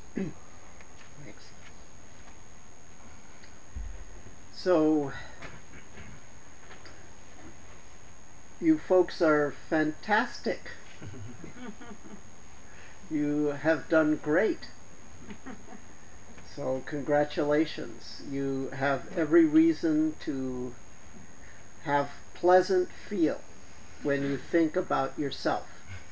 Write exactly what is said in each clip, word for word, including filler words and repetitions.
Thanks. So, you folks are fantastic. You have done great. So, congratulations. You have every reason to have pleasant feel when you think about yourself.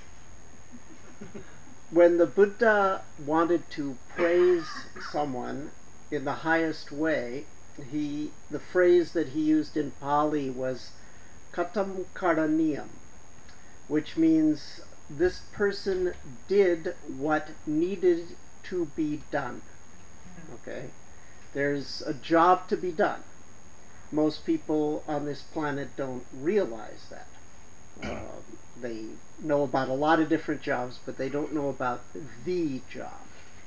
When the Buddha wanted to praise someone in the highest way, he the phrase that he used in Pali was katam karaniyam, which means this person did what needed to be done. Okay? There's a job to be done. Most people on this planet don't realize that. Uh, they know about a lot of different jobs, but they don't know about the job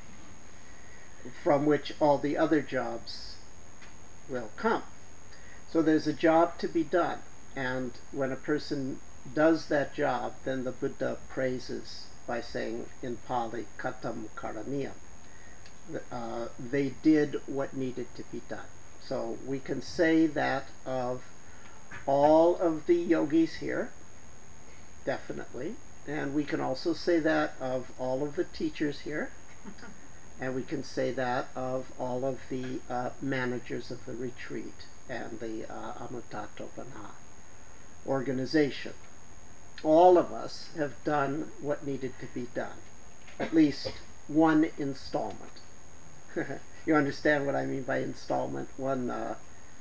from which all the other jobs will come. So there's a job to be done. And when a person does that job, then the Buddha praises by saying in Pali, katam karaniyam. Uh, they did what needed to be done. So we can say that of all of the yogis here, definitely. And we can also say that of all of the teachers here. And we can say that of all of the uh, managers of the retreat and the uh, Amutatopana organization. All of us have done what needed to be done, at least one installment. You understand what I mean by installment? One. Uh,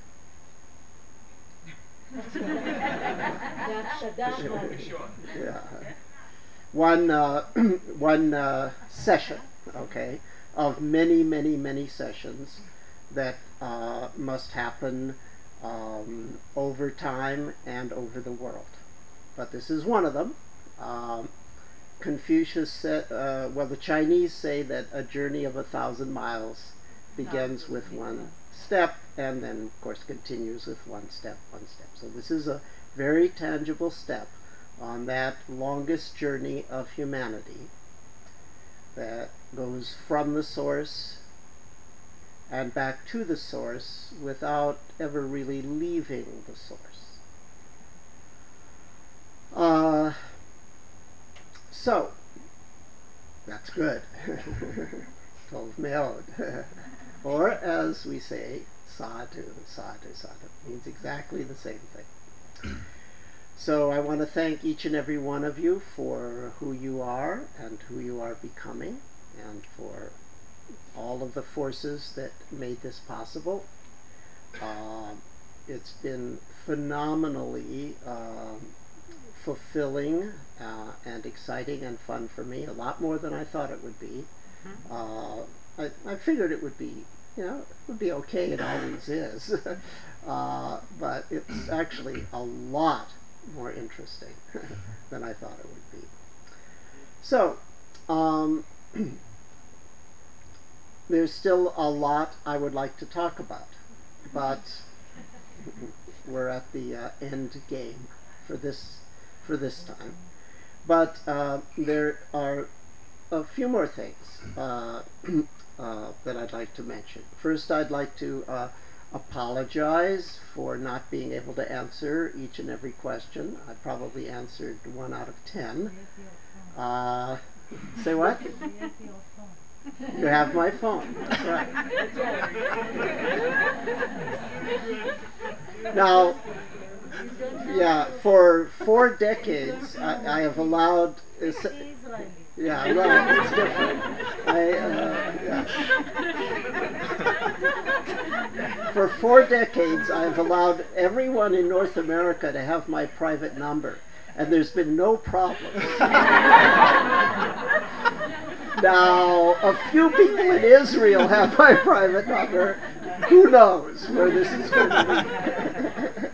yeah. One. Uh, one uh, session. Okay, of many, many, many sessions that uh, must happen um, over time and over the world. But this is one of them. Um, Confucius said, uh, well, the Chinese say that a journey of a thousand miles begins with one step and then, of course, continues with one step, one step. So this is a very tangible step on that longest journey of humanity that goes from the source and back to the source without ever really leaving the source. Uh, so, that's good. Tov meod. Or, as we say, sadhu, sadhu, sadhu. Means exactly the same thing. So I want to thank each and every one of you for who you are and who you are becoming, and for all of the forces that made this possible. Uh, it's been phenomenally uh, fulfilling uh, and exciting and fun for me, a lot more than I thought it would be. Uh, I, I figured it would be, you know, it would be okay, it always is. uh, but it's actually a lot more interesting than I thought it would be. So, um, there's still a lot I would like to talk about, but we're at the uh, end game for this for this time. But uh, there are a few more things uh, uh, that I'd like to mention. First, I'd like to uh, apologize for not being able to answer each and every question. I probably answered one out of ten. Uh, say what? You have my phone. That's right. Now, yeah, for four decades, I, I have allowed. Uh, yeah, right. It's different. I, uh, yeah. For four decades, I have allowed everyone in North America to have my private number, and there's been no problems. Now, a few people in Israel have my private number. Who knows where this is going to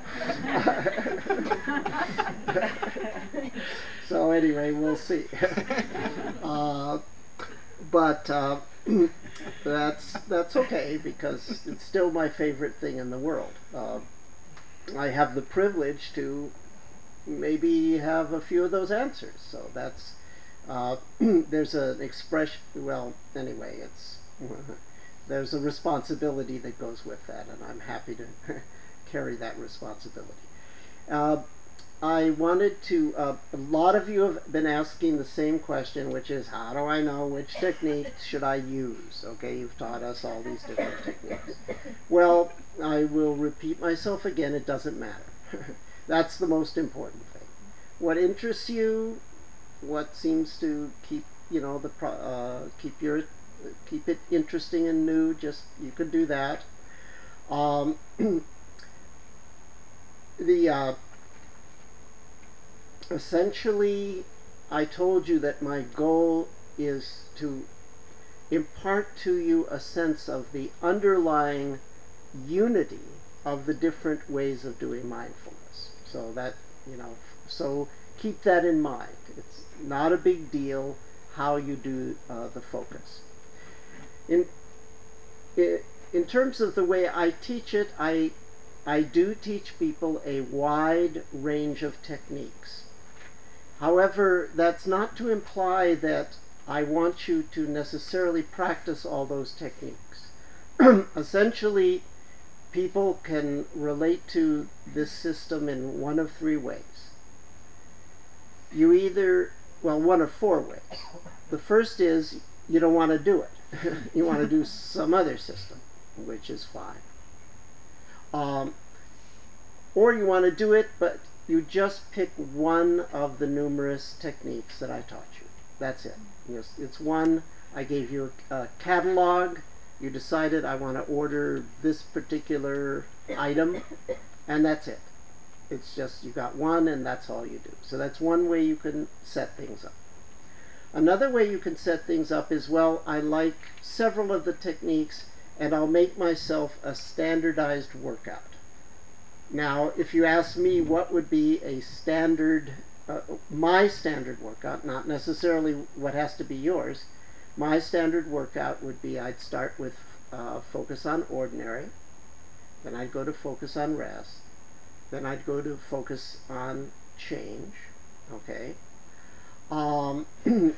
lead? So anyway, we'll see. Uh, but uh, that's that's okay, because it's still my favorite thing in the world. Uh, I have the privilege to maybe have a few of those answers, so that's Uh, there's an expression, well, anyway, it's, there's a responsibility that goes with that, and I'm happy to carry that responsibility. Uh, I wanted to, uh, a lot of you have been asking the same question, which is, how do I know which techniques should I use? Okay, you've taught us all these different techniques. Well, I will repeat myself again, it doesn't matter. That's the most important thing. What interests you, what seems to keep, you know, the uh, keep your keep it interesting and new, just you could do that. Um, the uh, essentially, I told you that my goal is to impart to you a sense of the underlying unity of the different ways of doing mindfulness. So that, you know, so keep that in mind. It's not a big deal how you do uh, the focus. In, in terms of the way I teach it, I, I do teach people a wide range of techniques. However, that's not to imply that I want you to necessarily practice all those techniques. Essentially, people can relate to this system in one of three ways. You either, well, one of four ways. The first is you don't want to do it. You want to do some other system, which is fine. Um, or you want to do it, but you just pick one of the numerous techniques that I taught you. That's it. It's one. I gave you a, a catalog. You decided I want to order this particular item, and that's it. It's just you got one, and that's all you do. So that's one way you can set things up. Another way you can set things up is, well, I like several of the techniques, and I'll make myself a standardized workout. Now, if you ask me what would be a standard, uh, my standard workout, not necessarily what has to be yours, my standard workout would be I'd start with uh, focus on ordinary, then I'd go to focus on rest, then I'd go to focus on change, okay? Um,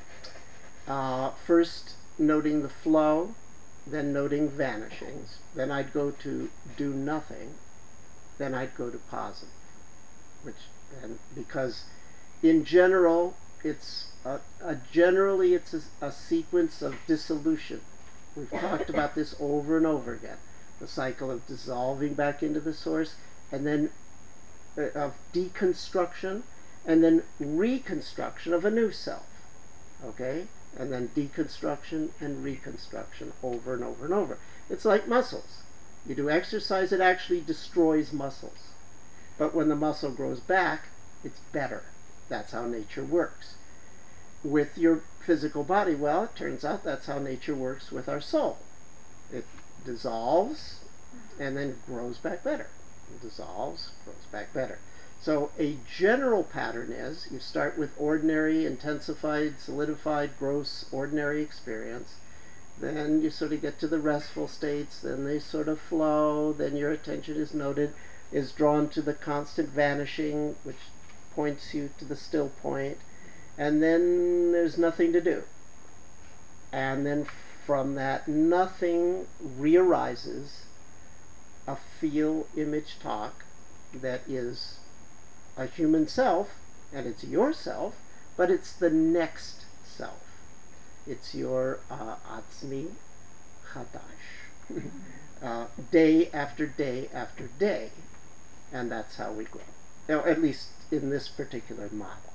uh, first noting the flow, then noting vanishings, then I'd go to do nothing, then I'd go to positive, which, and because in general, it's a, a generally it's a, a sequence of dissolution. We've talked about this over and over again. The cycle of dissolving back into the source, and then uh, of deconstruction, and then reconstruction of a new self. Okay? And then deconstruction and reconstruction over and over and over. It's like muscles. You do exercise, it actually destroys muscles. But when the muscle grows back, it's better. That's how nature works. With your physical body, well, it turns out that's how nature works with our soul. It dissolves and then grows back better. It dissolves, grows back better. So a general pattern is you start with ordinary, intensified, solidified, gross, ordinary experience. Then you sort of get to the restful states, then they sort of flow, then your attention is noted, is drawn to the constant vanishing, which points you to the still point, and then there's nothing to do. And then from that nothing rearises a feel, image, talk that is a human self, and it's your self, but it's the next self. It's your uh, Atzmi Chadash. uh, day after day after day. And that's how we grow. Now, at least in this particular model.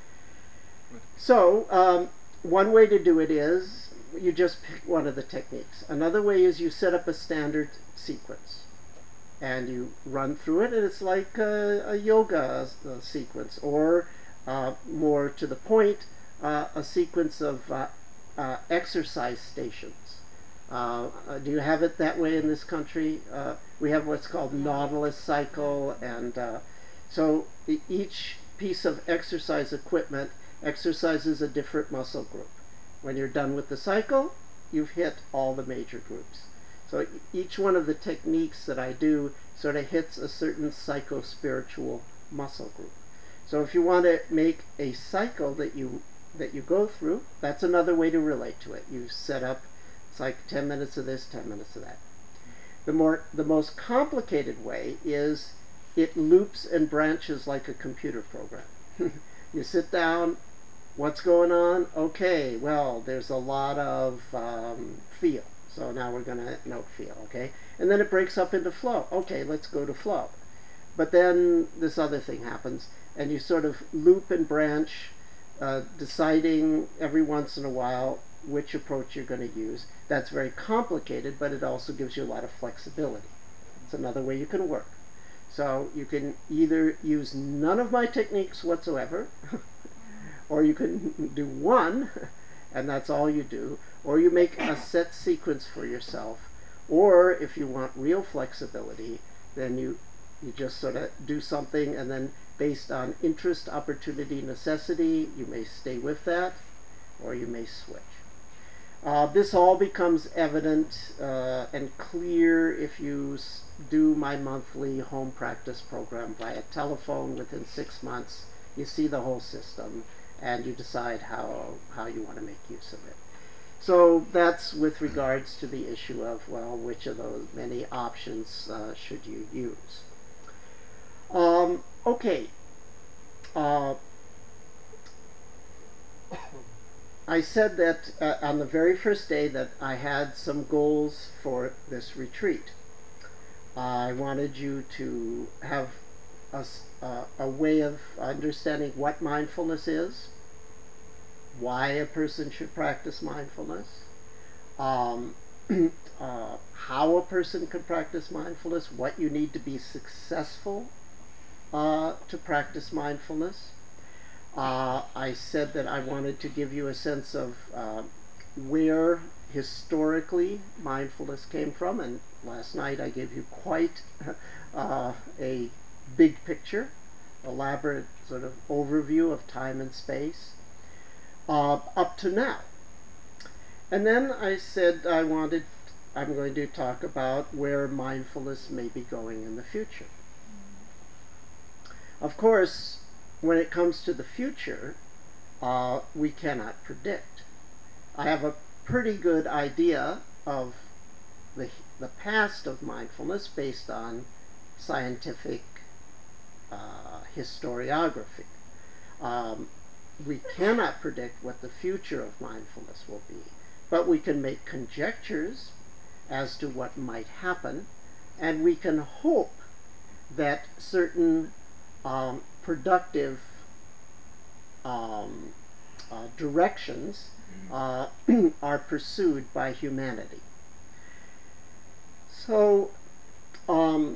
So, um, one way to do it is you just pick one of the techniques. Another way is you set up a standard sequence. And you run through it, and it's like a, a yoga uh, sequence, or uh, more to the point, uh, a sequence of uh, uh, exercise stations. Uh, uh, do you have it that way in this country? Uh, we have what's called Nautilus cycle, and uh, so each piece of exercise equipment exercises a different muscle group. When you're done with the cycle, you've hit all the major groups. So each one of the techniques that I do sort of hits a certain psycho-spiritual muscle group. So if you want to make a cycle that you that you go through. That's another way to relate to it. You set up, it's like ten minutes of this, ten minutes of that. The more, the most complicated way is it loops and branches like a computer program. You sit down, what's going on? Okay, well, there's a lot of um, feel. So now we're going to note feel, okay? And then it breaks up into flow. Okay, let's go to flow. But then this other thing happens, and you sort of loop and branch, uh, deciding every once in a while which approach you're going to use. That's very complicated, but it also gives you a lot of flexibility. It's another way you can work. So you can either use none of my techniques whatsoever, or you can do one, and that's all you do, or you make a set sequence for yourself, or if you want real flexibility, then you, you just sort of do something, and then based on interest, opportunity, necessity, you may stay with that, or you may switch. Uh, this all becomes evident uh, and clear if you do my monthly home practice program via telephone. Within six months, you see the whole system, and you decide how, how you want to make use of it. So that's with regards to the issue of, well, which of those many options uh, should you use? Um, okay. Uh, I said that uh, on the very first day that I had some goals for this retreat. I wanted you to have a, uh, a way of understanding what mindfulness is, why a person should practice mindfulness, um, uh, how a person can practice mindfulness, what you need to be successful uh, to practice mindfulness. Uh, I said that I wanted to give you a sense of uh, where historically mindfulness came from, and last night I gave you quite uh, a big picture, elaborate sort of overview of time and space uh, up to now. And then I said I wanted, I'm going to talk about where mindfulness may be going in the future. Of course, when it comes to the future, uh, we cannot predict. I have a pretty good idea of the, the past of mindfulness based on scientific uh, historiography. Um, we cannot predict what the future of mindfulness will be, but we can make conjectures as to what might happen, and we can hope that certain um, productive um, uh, directions uh, are pursued by humanity. So, um,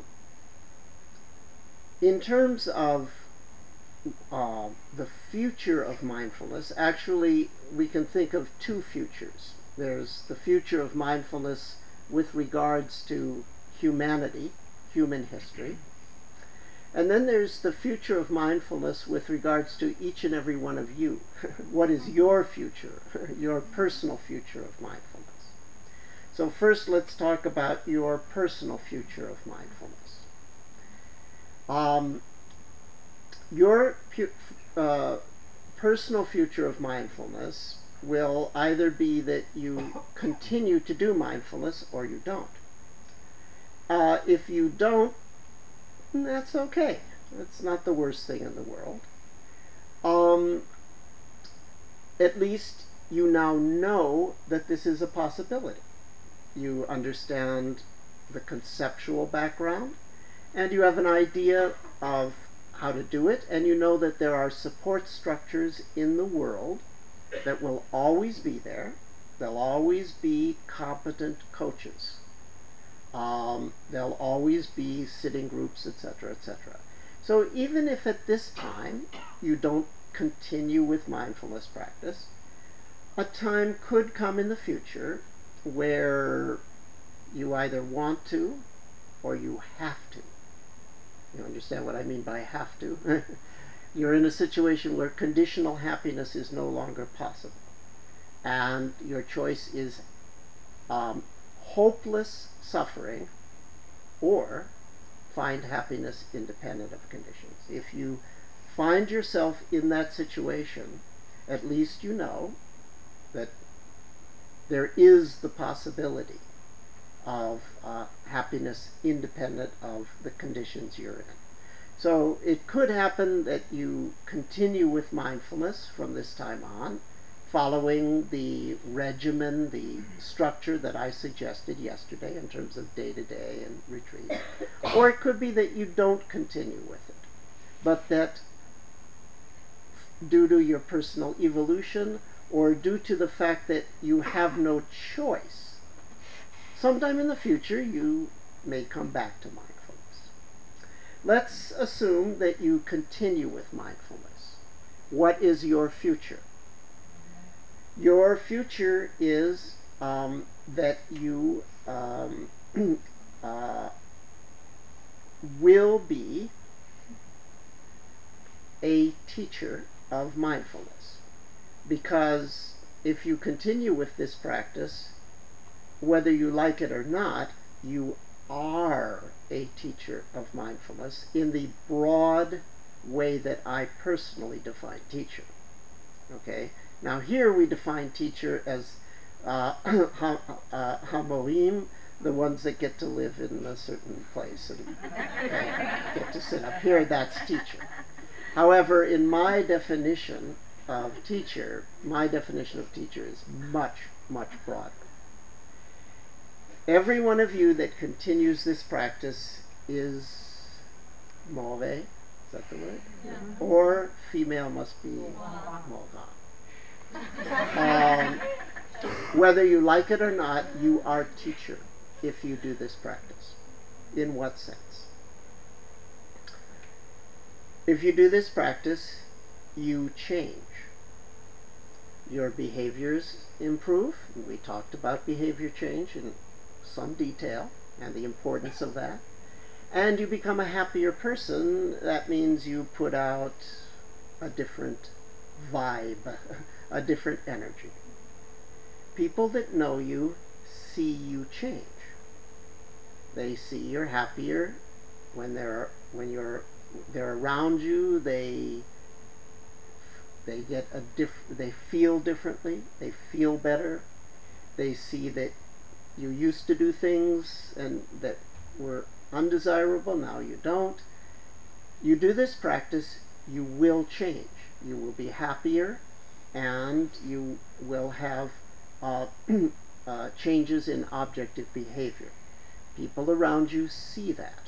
in terms of uh, the future of mindfulness, actually, we can think of two futures. There's the future of mindfulness with regards to humanity, human history, and then there's the future of mindfulness with regards to each and every one of you. What is your future, your personal future of mindfulness? So first, let's talk about your personal future of mindfulness. Um, your uh, personal future of mindfulness will either be that you continue to do mindfulness or you don't. Uh, if you don't, that's okay. That's not the worst thing in the world. Um, at least you now know that this is a possibility. You understand the conceptual background, and you have an idea of how to do it, and you know that there are support structures in the world that will always be there. There'll always be competent coaches. Um, there'll always be sitting groups, et cetera, et cetera. So even if at this time you don't continue with mindfulness practice, a time could come in the future where you either want to or you have to. You understand what I mean by have to? You're in a situation where conditional happiness is no longer possible. And your choice is um, hopeless suffering or find happiness independent of conditions. If you find yourself in that situation, at least you know that there is the possibility of uh, happiness independent of the conditions you're in. So it could happen that you continue with mindfulness from this time on, following the regimen, the structure that I suggested yesterday in terms of day-to-day and retreat. Or it could be that you don't continue with it, but that due to your personal evolution or due to the fact that you have no choice, sometime in the future you may come back to mindfulness. Let's assume that you continue with mindfulness. What is your future? Your future is um, that you um, uh, will be a teacher of mindfulness. Because if you continue with this practice, whether you like it or not, you are a teacher of mindfulness in the broad way that I personally define teacher. Okay? Now here we define teacher as uh, uh, hamorim, the ones that get to live in a certain place and uh, get to sit up here, that's teacher. However, in my definition of teacher, my definition of teacher is much, much broader. Every one of you that continues this practice is more, is that the word? Yeah. Or female must be more. Um, whether you like it or not, you are teacher if you do this practice. In what sense? If you do this practice, you change. Your behaviors improve. We talked about behavior change in some detail and the importance of that. And you become a happier person. That means you put out a different vibe, a different energy. People that know you see you change. They see you're happier when they're when you're they're around you. They they get a diff they feel differently. They feel better. They see that you used to do things and that were undesirable. Now you don't. You do this practice, you will change. You will be happier, and you will have uh, uh, changes in objective behavior. People around you see that.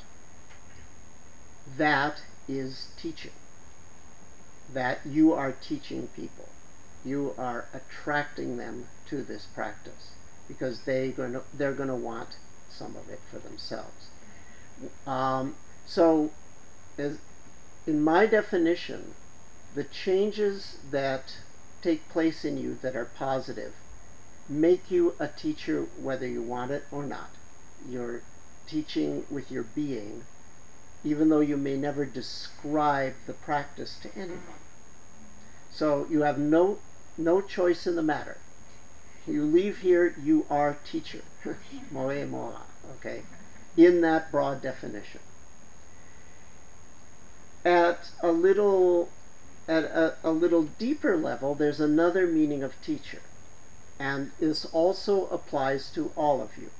That is teaching. That you are teaching people. You are attracting them to this practice because they gonna, they're going to want some of it for themselves. Um, so, as in my definition, the changes that take place in you that are positive make you a teacher whether you want it or not. You're teaching with your being, even though you may never describe the practice to anyone. So you have no, no choice in the matter. You leave here, you are teacher. Moe moa, okay? In that broad definition. At a little at a, a little deeper level, there's another meaning of teacher. And this also applies to all of you.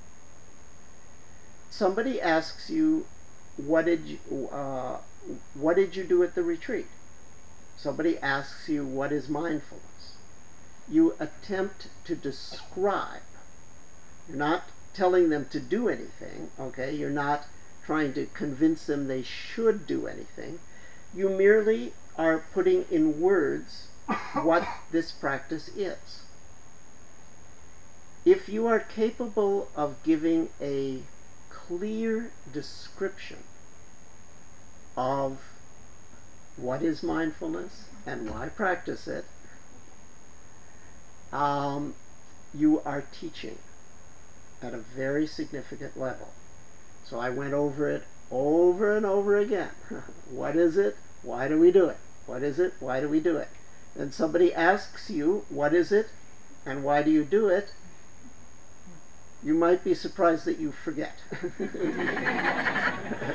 Somebody asks you, what did you, uh, what did you do at the retreat? Somebody asks you, what is mindfulness? You attempt to describe. You're not telling them to do anything, okay? You're not trying to convince them they should do anything. You merely are putting in words what this practice is. If you are capable of giving a clear description of what is mindfulness and why practice it, um, you are teaching at a very significant level. So I went over it over and over again. What is it? Why do we do it? What is it? Why do we do it? And somebody asks you, what is it? And why do you do it? You might be surprised that you forget.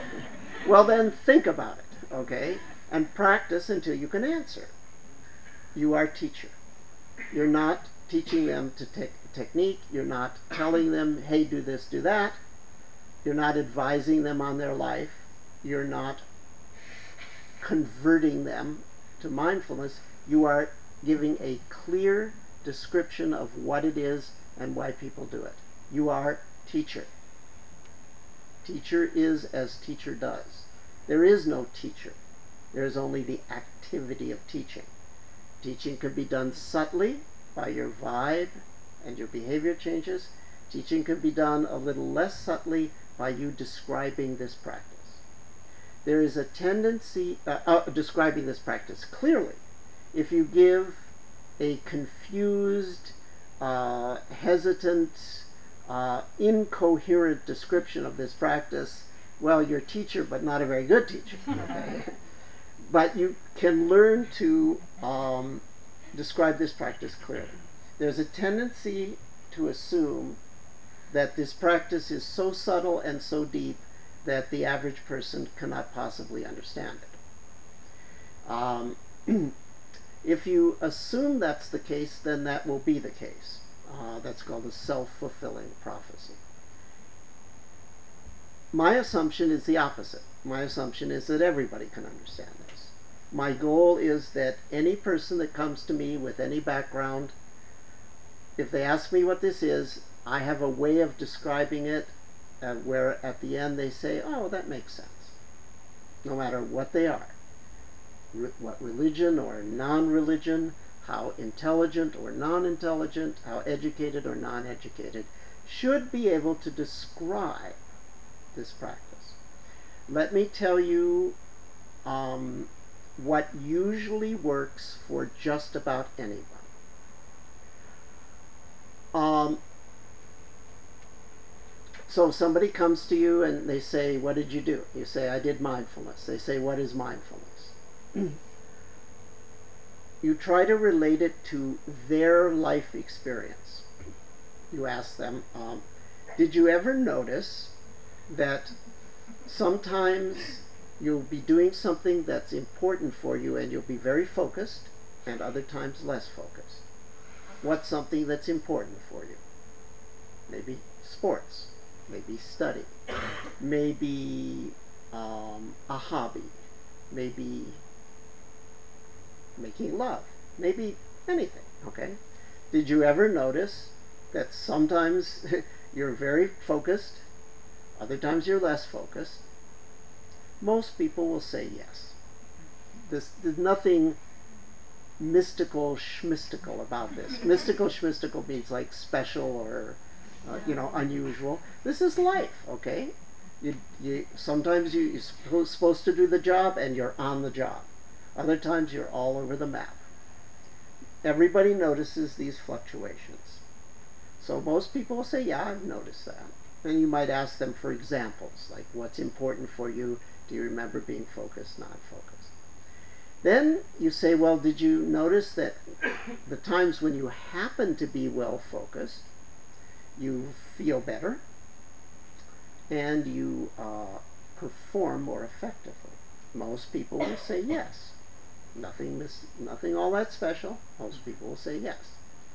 Well, then think about it, okay? And practice until you can answer. you are teacher. You're not teaching them to take technique. You're not telling them, hey, do this, do that. You're not advising them on their life. You're not converting them to mindfulness. You are giving a clear description of what it is and why people do it. You are teacher. Teacher is as teacher does. There is no teacher. There is only the activity of teaching. Teaching can be done subtly by your vibe and your behavior changes. Teaching can be done a little less subtly by you describing this practice. There is a tendency, uh, uh, describing this practice clearly. If you give a confused, uh, hesitant, uh, incoherent description of this practice, well, you're a teacher, but not a very good teacher. Okay? But you can learn to um, describe this practice clearly. There's a tendency to assume that this practice is so subtle and so deep that the average person cannot possibly understand it. Um, if you assume that's the case, then that will be the case. Uh, that's called a self-fulfilling prophecy. My assumption is the opposite. My assumption is that everybody can understand this. My goal is that any person that comes to me with any background, if they ask me what this is, I have a way of describing it uh, where at the end they say, oh, that makes sense. No matter what they are. Re- what religion or non-religion, how intelligent or non-intelligent, how educated or non-educated, should be able to describe this practice. Let me tell you um, what usually works for just about anyone. Um, so somebody comes to you and they say, what did you do? You say, I did mindfulness. They say, what is mindfulness? You try to relate it to their life experience. You ask them, um, did you ever notice that sometimes you'll be doing something that's important for you and you'll be very focused, and other times less focused? What's something that's important for you? Maybe sports, maybe study, maybe um, a hobby, maybe making love, maybe anything, okay? Did you ever notice that sometimes you're very focused, other times you're less focused? Most people will say yes. This, there's nothing mystical, schmystical about this. Mystical, schmystical means like special or, uh, you know, unusual. This is life, okay? You, you, sometimes you, you're supposed, supposed to do the job and you're on the job. Other times you're all over the map. Everybody notices these fluctuations. So most people will say, yeah, I've noticed that. And you might ask them for examples, like what's important for you? Do you remember being focused, not focused? Then you say, well, did you notice that the times when you happen to be well focused, you feel better and you uh, perform more effectively? Most people will say yes. Nothing, mis- nothing all that special. Most people will say yes.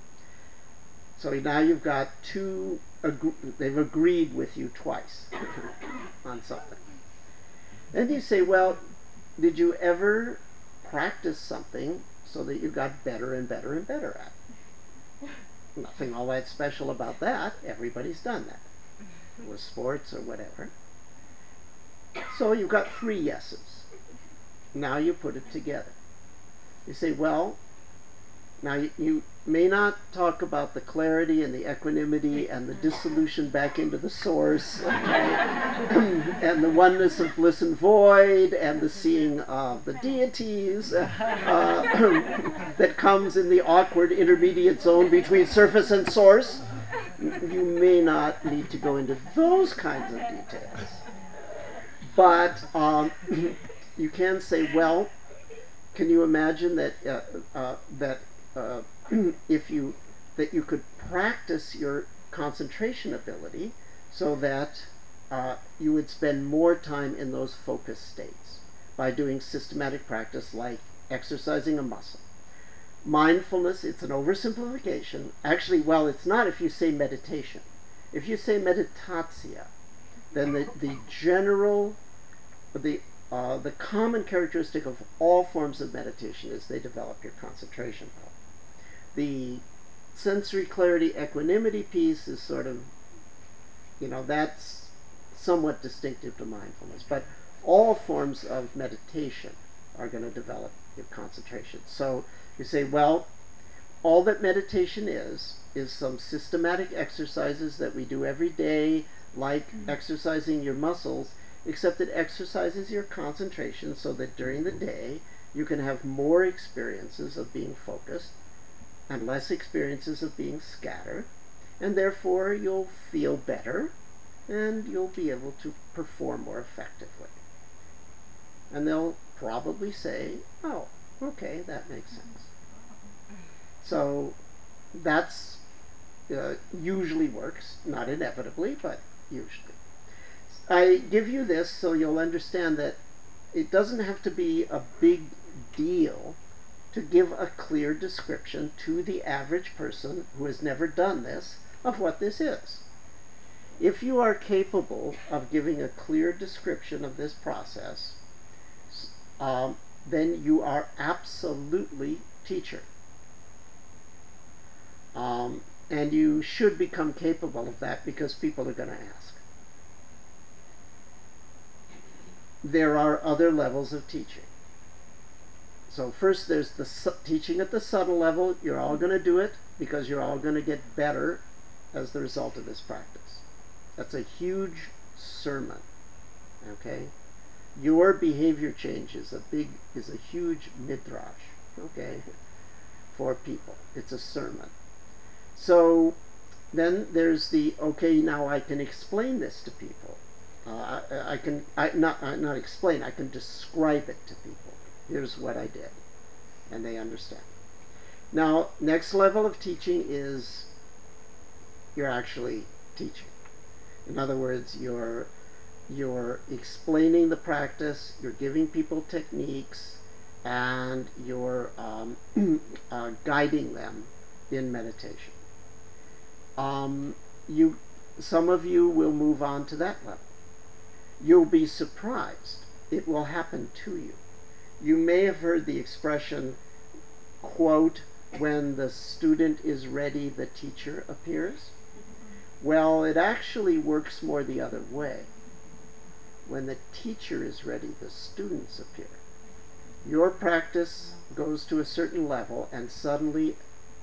So now you've got two, ag- they've agreed with you twice on something. Then you say, well, did you ever practice something so that you got better and better and better at it? Nothing all that special about that. Everybody's done that. With sports or whatever. So you've got three yeses. Now you put it together. You say, well, now you, you may not talk about the clarity and the equanimity and the dissolution back into the source, okay? And the oneness of bliss and void and the seeing of the deities uh, uh, that comes in the awkward intermediate zone between surface and source. You may not need to go into those kinds of details. But um, you can say, well, can you imagine that uh, uh, that uh, if you that you could practice your concentration ability so that uh, you would spend more time in those focused states by doing systematic practice like exercising a muscle. Mindfulness, it's an oversimplification. Actually, well, it's not if you say meditation. If you say meditatio, then the, the general, the, uh, the common characteristic of all forms of meditation is they develop your concentration power. The sensory clarity equanimity piece is sort of, you know, that's somewhat distinctive to mindfulness. But all forms of meditation are going to develop your concentration. So you say, well, all that meditation is, is some systematic exercises that we do every day, like mm-hmm. exercising your muscles, except it exercises your concentration so that during the day you can have more experiences of being focused and less experiences of being scattered, and therefore you'll feel better and you'll be able to perform more effectively. And they'll probably say, oh, okay, that makes sense. So that's uh, usually works, not inevitably, but usually. I give you this so you'll understand that it doesn't have to be a big deal to give a clear description to the average person who has never done this of what this is. If you are capable of giving a clear description of this process, um, then you are absolutely teacher. Um, and you should become capable of that because people are going to ask. There are other levels of teaching. So first there's the su- teaching at the subtle level. You're all going to do it because you're all going to get better as the result of this practice. That's a huge sermon. Okay? Your behavior change is a big, is a huge midrash. Okay? For people. It's a sermon. So then there's the, okay, now I can explain this to people. Uh, I, I can, I, not, uh, not explain, I can describe it to people. Here's what I did. And they understand. Now, next level of teaching is you're actually teaching. In other words, you're, you're explaining the practice, you're giving people techniques, and you're um, uh, guiding them in meditation. Um, you, some of you will move on to that level. You'll be surprised. It will happen to you. You may have heard the expression, quote, when the student is ready, the teacher appears. Well, it actually works more the other way. When the teacher is ready, the students appear. Your practice goes to a certain level, and suddenly,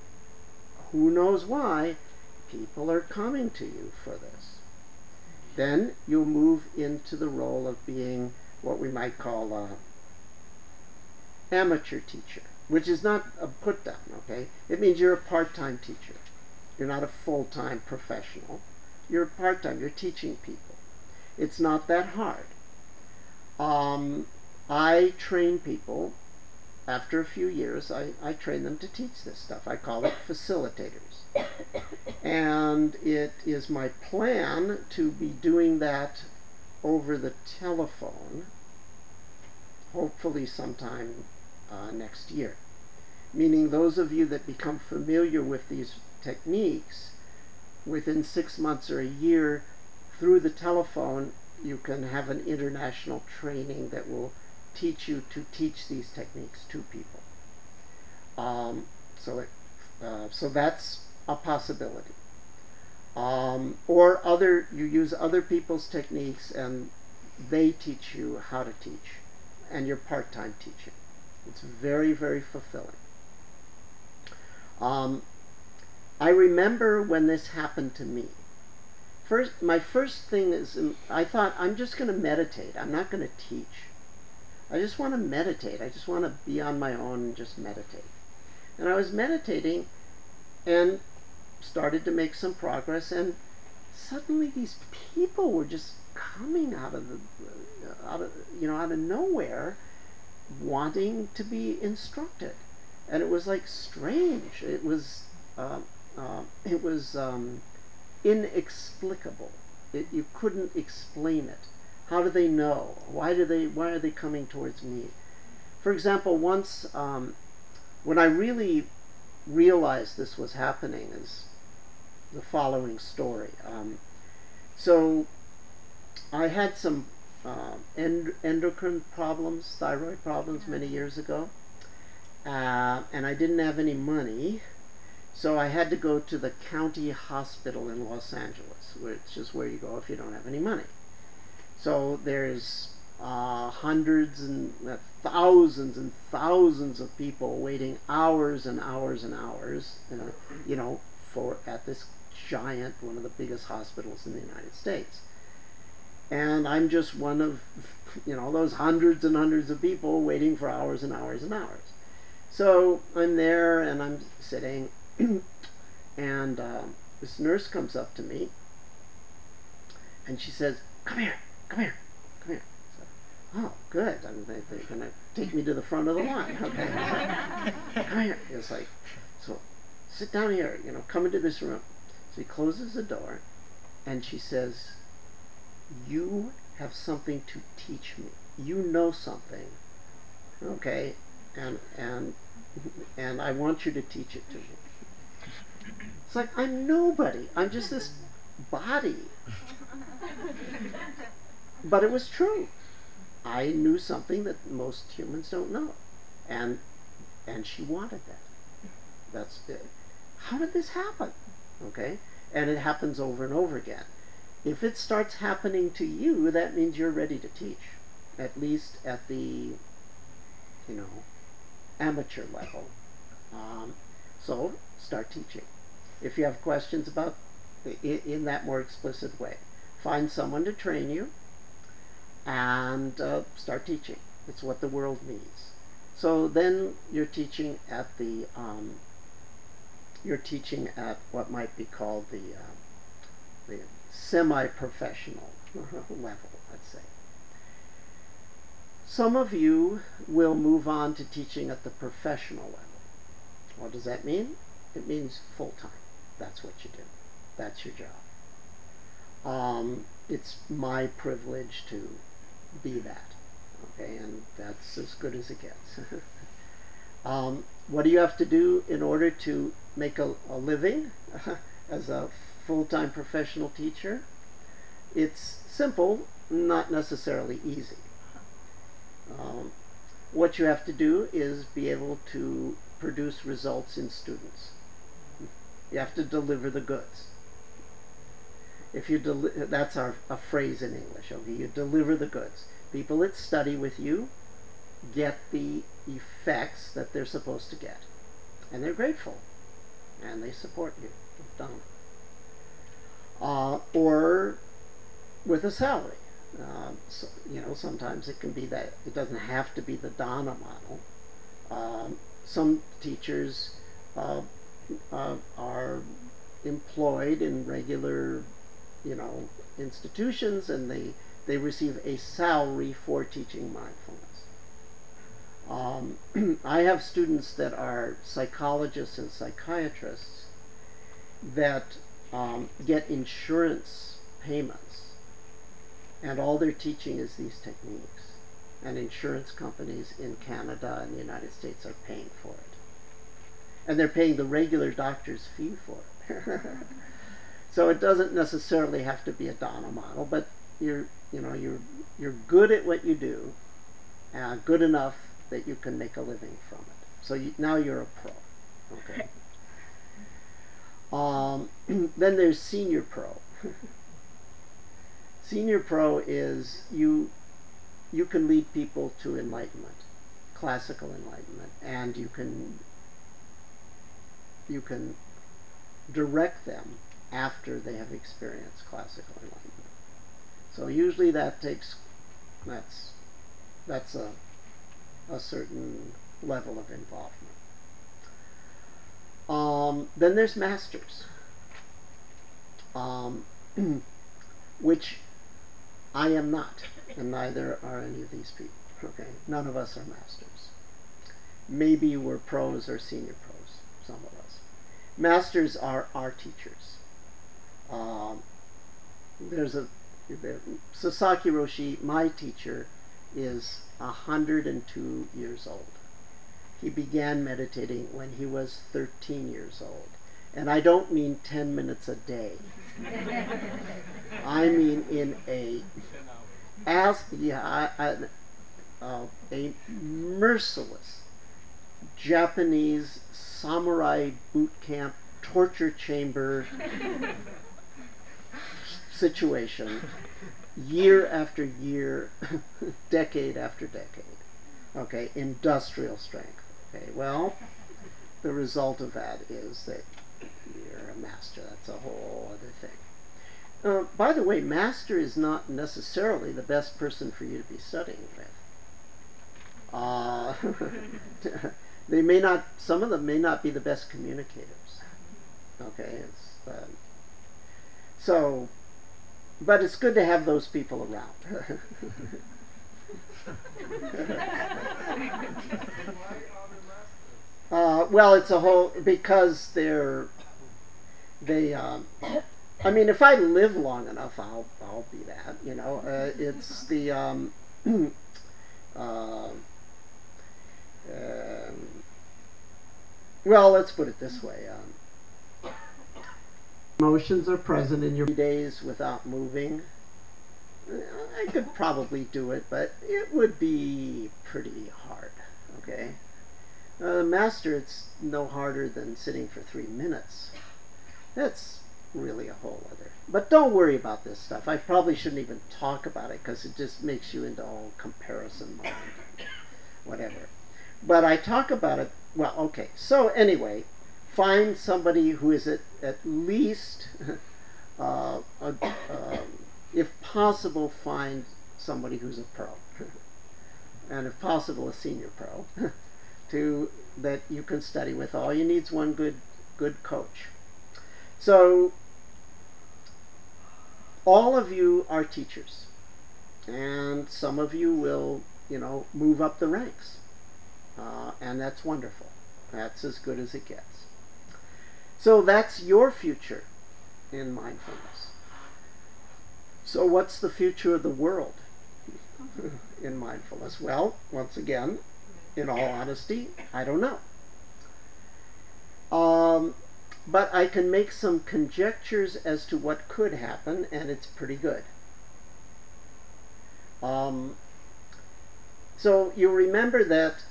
who knows why, people are coming to you for this. Then you'll move into the role of being what we might call an amateur teacher, which is not a put down, okay? It means you're a part-time teacher. You're not a full-time professional. You're part-time. You're teaching people. It's not that hard. Um, I train people. After a few years, I, I train them to teach this stuff. I call it facilitators. And it is my plan to be doing that over the telephone, hopefully sometime uh, next year. Meaning those of you that become familiar with these techniques, within six months or a year, through the telephone, you can have an international training that will teach you to teach these techniques to people. Um, so, it, uh, so that's a possibility. Um, or other, you use other people's techniques and they teach you how to teach, and you're part-time teaching. It's very, very fulfilling. Um, I remember when this happened to me. First, my first thing is, I thought, I'm just going to meditate. I'm not going to teach. I just want to meditate. I just want to be on my own and just meditate. And I was meditating and started to make some progress, and suddenly these people were just coming out of the, out of, you know, out of nowhere, wanting to be instructed, and it was like strange. It was, uh, uh, it was um, inexplicable. It, you couldn't explain it. How do they know? Why do they? Why are they coming towards me? For example, once um, When I really realized this was happening is the following story. Um, so I had some uh, end- endocrine problems, thyroid problems, many years ago, uh, and I didn't have any money, so I had to go to the county hospital in Los Angeles, which is where you go if you don't have any money. So there's uh, hundreds and uh, thousands and thousands of people waiting hours and hours and hours, uh, you know, for at this giant, one of the biggest hospitals in the United States. And I'm just one of, you know, those hundreds and hundreds of people waiting for hours and hours and hours. So I'm there and I'm sitting, and um, this nurse comes up to me and she says, "Come here, come here, come here." So, oh, good. I mean, they, they're going to take me to the front of the line. Okay. So, come here. It's like, so sit down here, you know, come into this room. So he closes the door and she says, "You have something to teach me. You know something, okay, and and and I want you to teach it to me." It's like, I'm nobody. I'm just this body. But it was true. I knew something that most humans don't know, and and she wanted that. That's it. How did this happen? Okay, and it happens over and over again. If it starts happening to you, that means you're ready to teach, at least at the, you know, amateur level. Um, so start teaching. If you have questions about in, in that more explicit way, find someone to train you and uh, start teaching. It's what the world needs. So then you're teaching at the um, you're teaching at what might be called the uh, the semi-professional level, let's say. Some of you will move on to teaching at the professional level. What does that mean? It means full-time. That's what you do. That's your job. Um, it's my privilege to be that. Okay, and that's as good as it gets. um, what do you have to do in order to make a, a living as a full-time professional teacher? It's simple, not necessarily easy. Um, what you have to do is be able to produce results in students. You have to deliver the goods. If you deli- that's our a phrase in English. Okay, you deliver the goods. People that study with you get the effects that they're supposed to get, and they're grateful, and they support you. Done. Uh, or with a salary. Uh, so, you know, sometimes it can be that it doesn't have to be the Donna model. Um, some teachers uh, uh, are employed in regular, you know, institutions, and they they receive a salary for teaching mindfulness. Um, I have students that are psychologists and psychiatrists that um, get insurance payments, and all they're teaching is these techniques. And insurance companies in Canada and the United States are paying for it. And they're paying the regular doctor's fee for it. So it doesn't necessarily have to be a Donna model, but you're, you know, you're, you're good at what you do, uh, good enough that you can make a living from it. So you, now you're a pro, okay? Um, then there's senior pro. Senior pro is you you can lead people to enlightenment, classical enlightenment, and you can you can direct them after they have experienced classical enlightenment. So usually that takes that's that's a a certain level of involvement. Um, then there's masters, um, which I am not, and neither are any of these people. Okay, none of us are masters. Maybe we're pros or senior pros, some of us. Masters are our teachers. Um, there's a there, Sasaki Roshi, my teacher, is one hundred two years old. he began meditating when he was thirteen years old. And I don't mean ten minutes a day. I mean in a as yeah, I, uh, a merciless Japanese samurai boot camp torture chamber situation, year after year, decade after decade. Okay, industrial strength. Okay, well, the result of that is that you're a master. That's a whole other thing. Uh, by the way, master is not necessarily the best person for you to be studying with. Uh, they may not. Some of them may not be the best communicators. Okay, it's um, so, but it's good to have those people around. uh, well, it's a whole because they're they. Um, I mean, if I live long enough, I'll I'll be that. You know, uh, it's the. Um, uh, um, well, let's put it this way. Um, emotions are present in your days without moving. I could probably do it, but it would be pretty hard. Okay. Uh, master, it's no harder than sitting for three minutes. That's really a whole other. But don't worry about this stuff. I probably shouldn't even talk about it because it just makes you into all comparison mode, whatever. But I talk about it. Well, okay. So anyway, find somebody who is at at least, uh, a, uh, if possible, find somebody who's a pro, and if possible, a senior pro, to that you can study with. All you need is one good good coach. So all of you are teachers, and some of you will, you know, move up the ranks, uh, and that's wonderful. That's as good as it gets. So that's your future in mindfulness. So what's the future of the world in mindfulness? Well, once again, in all honesty, I don't know. Um, but I can make some conjectures as to what could happen, and it's pretty good. Um, so you remember that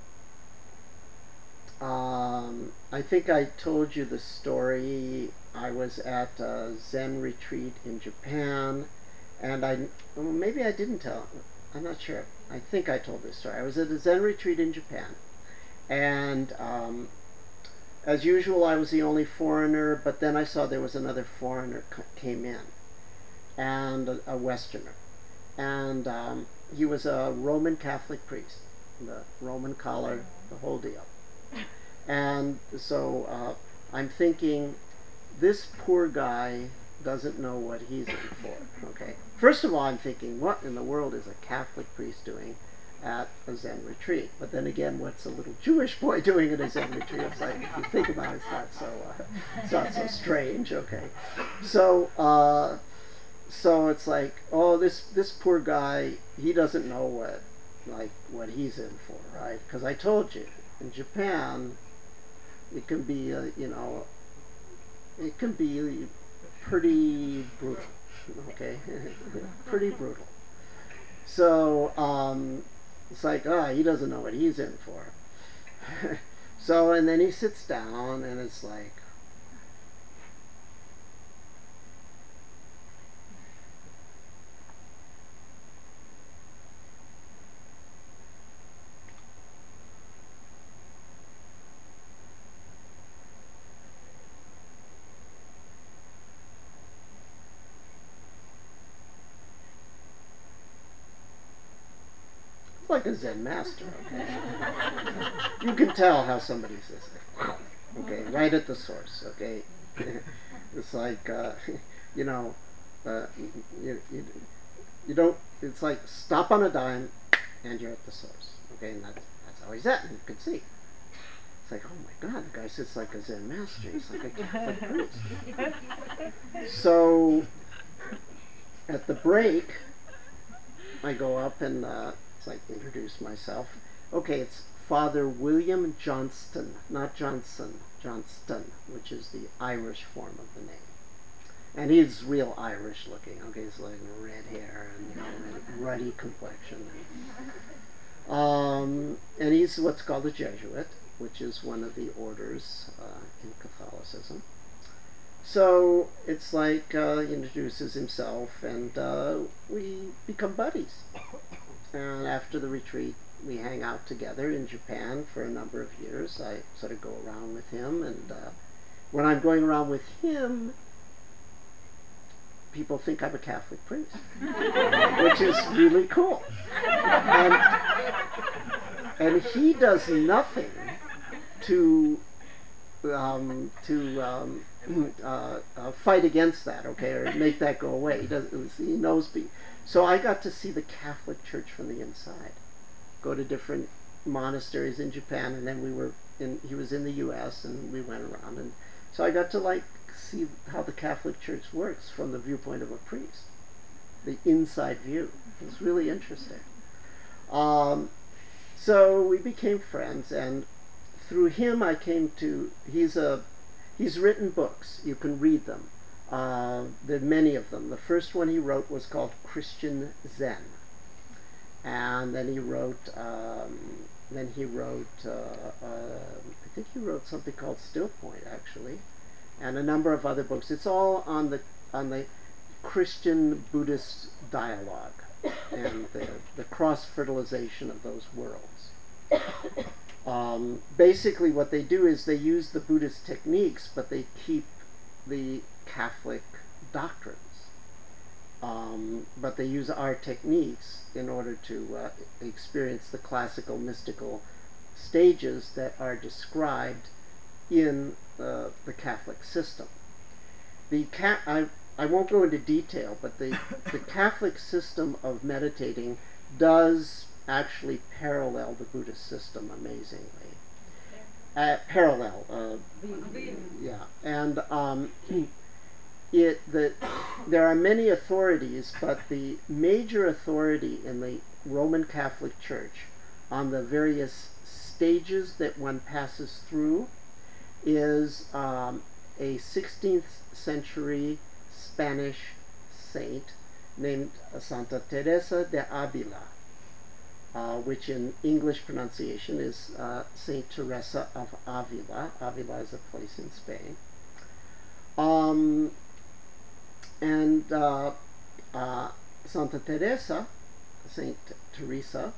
um, I think I told you the story. I was at a Zen retreat in Japan, and I well, maybe I didn't tell. I'm not sure. I think I told this story. I was at a Zen retreat in Japan, and um, as usual, I was the only foreigner. But then I saw there was another foreigner came in, and a, a Westerner, and um, he was a Roman Catholic priest, the Roman collar, the whole deal. And so uh, I'm thinking, this poor guy doesn't know what he's in for. Okay. First of all, I'm thinking, what in the world is a Catholic priest doing at a Zen retreat? But then again, what's a little Jewish boy doing at a Zen retreat? It's like, if you think about it, it's not so, uh, it's not so strange. Okay. So, uh, so it's like, oh, this this poor guy, he doesn't know what, like, what he's in for, right? Because I told you, in Japan, it can be, uh, you know, it can be pretty brutal. Okay, pretty brutal. So um, it's like, ah, oh, he doesn't know what he's in for. So and then he sits down, and it's like, like a Zen master. Okay, you can tell how somebody's this. Okay, right at the source. Okay, it's like uh, you know, uh, you, you you don't. It's like stop on a dime, and you're at the source. Okay, and that's that's how he's at, and you can see. It's like, oh my God, the guy sits like a Zen master. He's like a Catholic priest. So at the break, I go up and uh, it's like introduce myself. Okay, it's Father William Johnston, not Johnson, Johnston, which is the Irish form of the name. And he's real Irish looking. Okay, he's like red hair and you know, ruddy complexion. Um, and he's what's called a Jesuit, which is one of the orders uh, in Catholicism. So it's like uh, he introduces himself, and uh, we become buddies. And after the retreat, we hang out together in Japan for a number of years. I sort of go around with him, and uh, when I'm going around with him, people think I'm a Catholic priest, which is really cool. And, and he does nothing to um, to um, uh, uh, fight against that, okay, or make that go away. He does. He knows me. So I got to see the Catholic Church from the inside. Go to different monasteries in Japan, and then we were in. He was in the U S, and we went around, and so I got to like see how the Catholic Church works from the viewpoint of a priest, the inside view. It's really interesting. Um, so we became friends, and through him I came to. He's a he's written books. You can read them. Uh, there are many of them. The first one he wrote was called Christian Zen, and then he wrote. Um, then he wrote. Uh, uh, I think he wrote something called Still Point, actually, and a number of other books. It's all on the on the Christian Buddhist dialogue and the, the cross fertilization of those worlds. Um, basically, what they do is they use the Buddhist techniques, but they keep the Catholic doctrines. Um, but they use our techniques in order to uh, experience the classical mystical stages that are described in uh, the Catholic system. The ca- I, I won't go into detail, but the, the Catholic system of meditating does actually parallel the Buddhist system amazingly. Uh, parallel, uh, yeah, and um, it the there are many authorities, but the major authority in the Roman Catholic Church on the various stages that one passes through is um, a sixteenth century Spanish saint named Santa Teresa de Avila, uh, which in English pronunciation is uh, Saint Teresa of Avila. Avila is a place in Spain. Um, and uh, uh, Santa Teresa, Saint Teresa,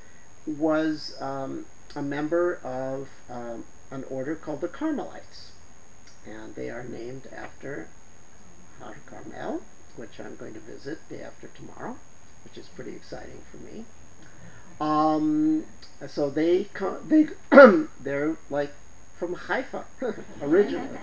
was um, a member of um, an order called the Carmelites. And they are named after Har Carmel, which I'm going to visit day after tomorrow, which is pretty exciting for me. Um, so they they they're like from Haifa originally.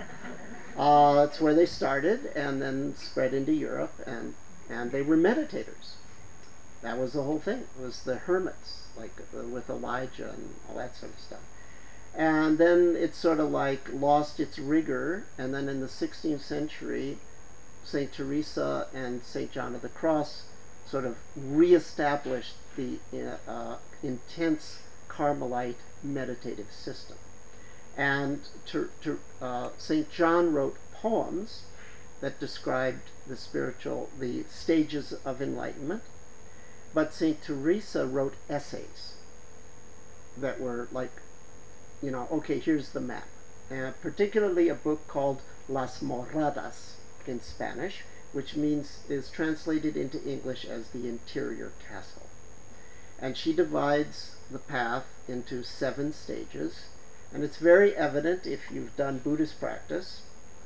Uh, it's where they started, and then spread into Europe, and and they were meditators. That was the whole thing. It was the hermits, like uh, with Elijah and all that sort of stuff. And then it sort of like lost its rigor, and then in the sixteenth century, Saint Teresa and Saint John of the Cross sort of reestablished the uh, intense Carmelite meditative system. And ter, ter, uh, Saint John wrote poems that described the spiritual, the stages of enlightenment, but Saint Teresa wrote essays that were like, you know, okay, here's the map. And particularly a book called Las Moradas in Spanish, which means is translated into English as the interior castle. And she divides the path into seven stages, and it's very evident if you've done Buddhist practice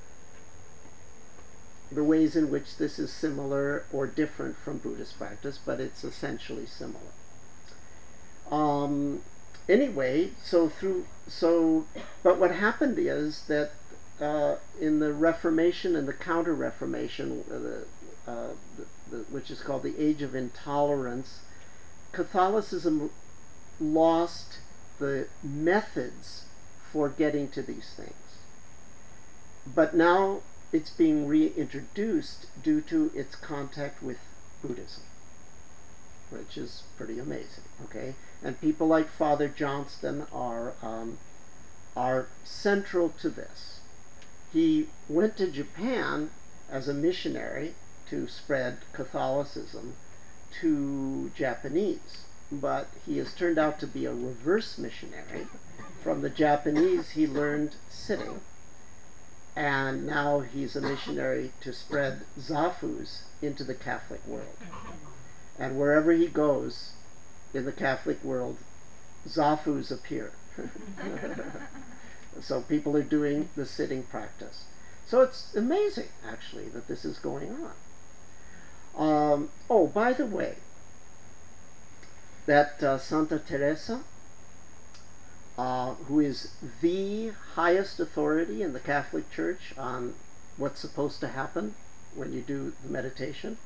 the ways in which this is similar or different from Buddhist practice, but it's essentially similar. Um, anyway, so through so, but what happened is that uh, in the Reformation and the Counter-Reformation, uh, the, uh, the, the, which is called the Age of Intolerance, Catholicism lost the methods for getting to these things. But now it's being reintroduced due to its contact with Buddhism. which is pretty amazing. Okay, and people like Father Johnston are um, are central to this. He went to Japan as a missionary to spread Catholicism to Japanese, but he has turned out to be a reverse missionary. From the Japanese, he learned sitting, and now he's a missionary to spread Zafus into the Catholic world. And wherever he goes in the Catholic world, Zafus appear. So people are doing the sitting practice. So it's amazing, actually, that this is going on. Um, oh, by the way, that uh, Santa Teresa, uh, who is the highest authority in the Catholic Church on what's supposed to happen when you do the meditation,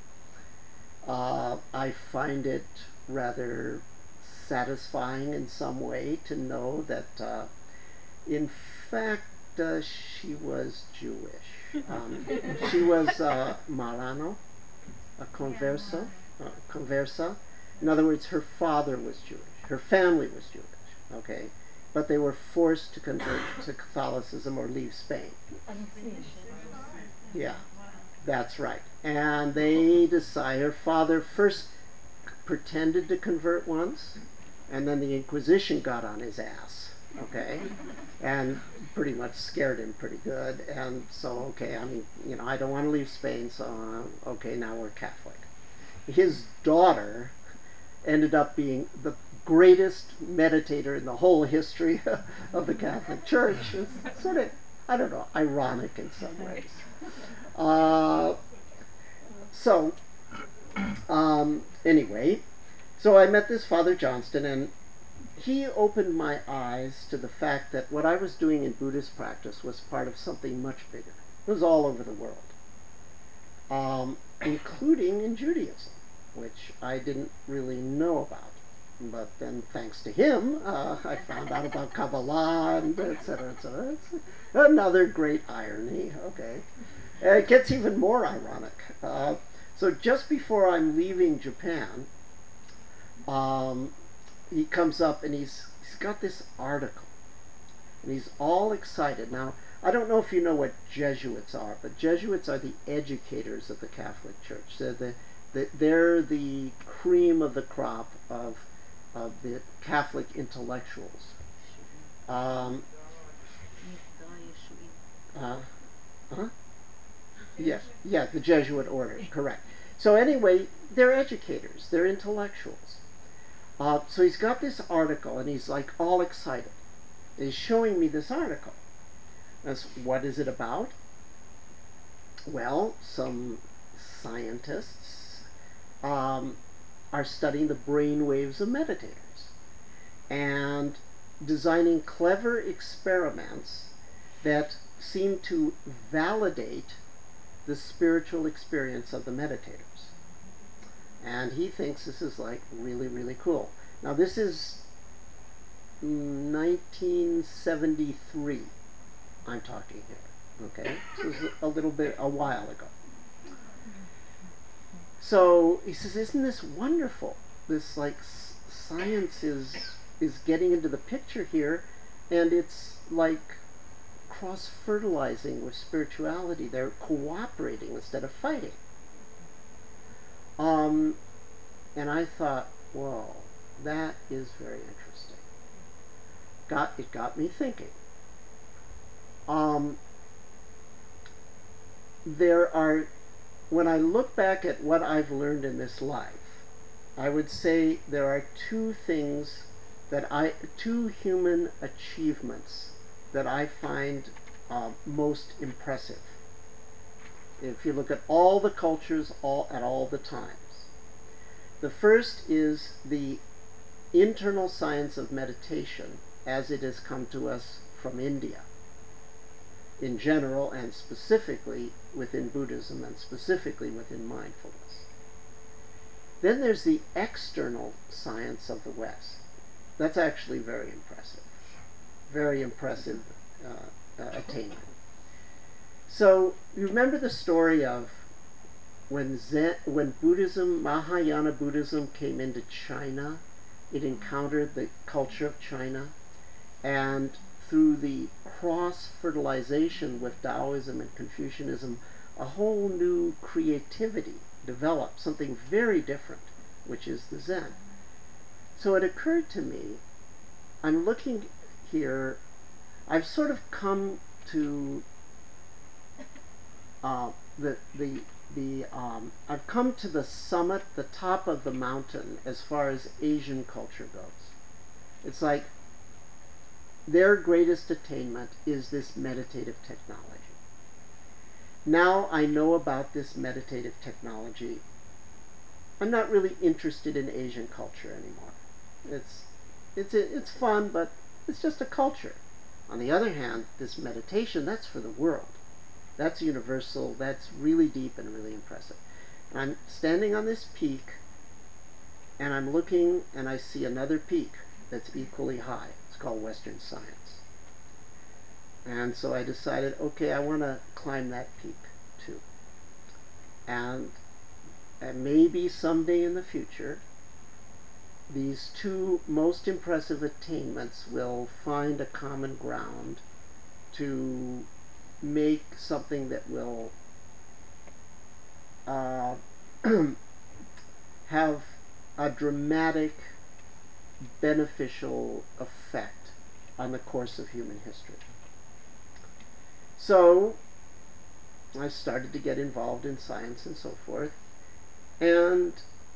uh, I find it rather satisfying in some way to know that, uh, in fact, uh, she was Jewish. Um, she was uh, Marano, a converso, uh, conversa. In other words, her father was Jewish. Her family was Jewish, okay? But they were forced to convert to Catholicism or leave Spain. Yeah, that's right. And they decide, her father first pretended to convert once, and then the Inquisition got on his ass, okay? And pretty much scared him pretty good. And so, okay, I mean, you know, I don't want to leave Spain, so, uh, okay, now we're Catholic. His daughter ended up being the greatest meditator in the whole history of the Catholic Church. It's sort of, I don't know, ironic in some ways. Uh, so, um, anyway, so I met this Father Johnston, and he opened my eyes to the fact that what I was doing in Buddhist practice was part of something much bigger. It was all over the world, um, including in Judaism, which I didn't really know about. But then, thanks to him, uh, I found out about Kabbalah and et cetera, et cetera. It's another great irony, okay. And it gets even more ironic. Uh, so just before I'm leaving Japan, um, he comes up and he's he's got this article, and he's all excited. Now, I don't know if you know what Jesuits are, but Jesuits are the educators of the Catholic Church. They're the, the they're the cream of the crop of of the Catholic intellectuals. Um, uh, huh? Yeah, yeah, the Jesuit order, correct. So anyway, they're educators, they're intellectuals. Uh, so he's got this article, and he's like all excited. He's showing me this article. That's, what is it about? Well, some scientists um, are studying the brain waves of meditators and designing clever experiments that seem to validate the spiritual experience of the meditators. And he thinks this is like really, really cool. Now, this is nineteen seventy-three, I'm talking here. Okay? This is a little bit, a while ago. So he says, isn't this wonderful? This, like, s- science is, is getting into the picture here, and it's like cross-fertilizing with spirituality. They're cooperating instead of fighting. Um, and I thought, whoa, that is very interesting. Got it got me thinking. Um, there are, when I look back at what I've learned in this life, I would say there are two things that I, two human achievements that I find uh, most impressive. If you look at all the cultures, all at all the times. The first is the internal science of meditation as it has come to us from India in general, and specifically within Buddhism, and specifically within mindfulness. Then there's the external science of the West. That's actually very impressive. Very impressive uh, uh, attainment. So you remember the story of when Zen, when Buddhism, Mahayana Buddhism came into China, it encountered the culture of China, and through the cross-fertilization with Taoism and Confucianism, a whole new creativity developed, something very different, which is the Zen. So it occurred to me, I'm looking here, I've sort of come to uh, the, the, the, um, I've come to the summit, the top of the mountain as far as Asian culture goes. It's like their greatest attainment is this meditative technology. Now I know about this meditative technology, I'm not really interested in Asian culture anymore. It's, it's, it's fun, but it's just a culture. On the other hand, this meditation, that's for the world. That's universal, that's really deep and really impressive. And I'm standing on this peak, and I'm looking, and I see another peak that's equally high. It's called Western science. And so I decided, okay, I want to climb that peak too. And, and maybe someday in the future, these two most impressive attainments will find a common ground to make something that will uh, have a dramatic, beneficial effect on the course of human history. So I started to get involved in science and so forth, and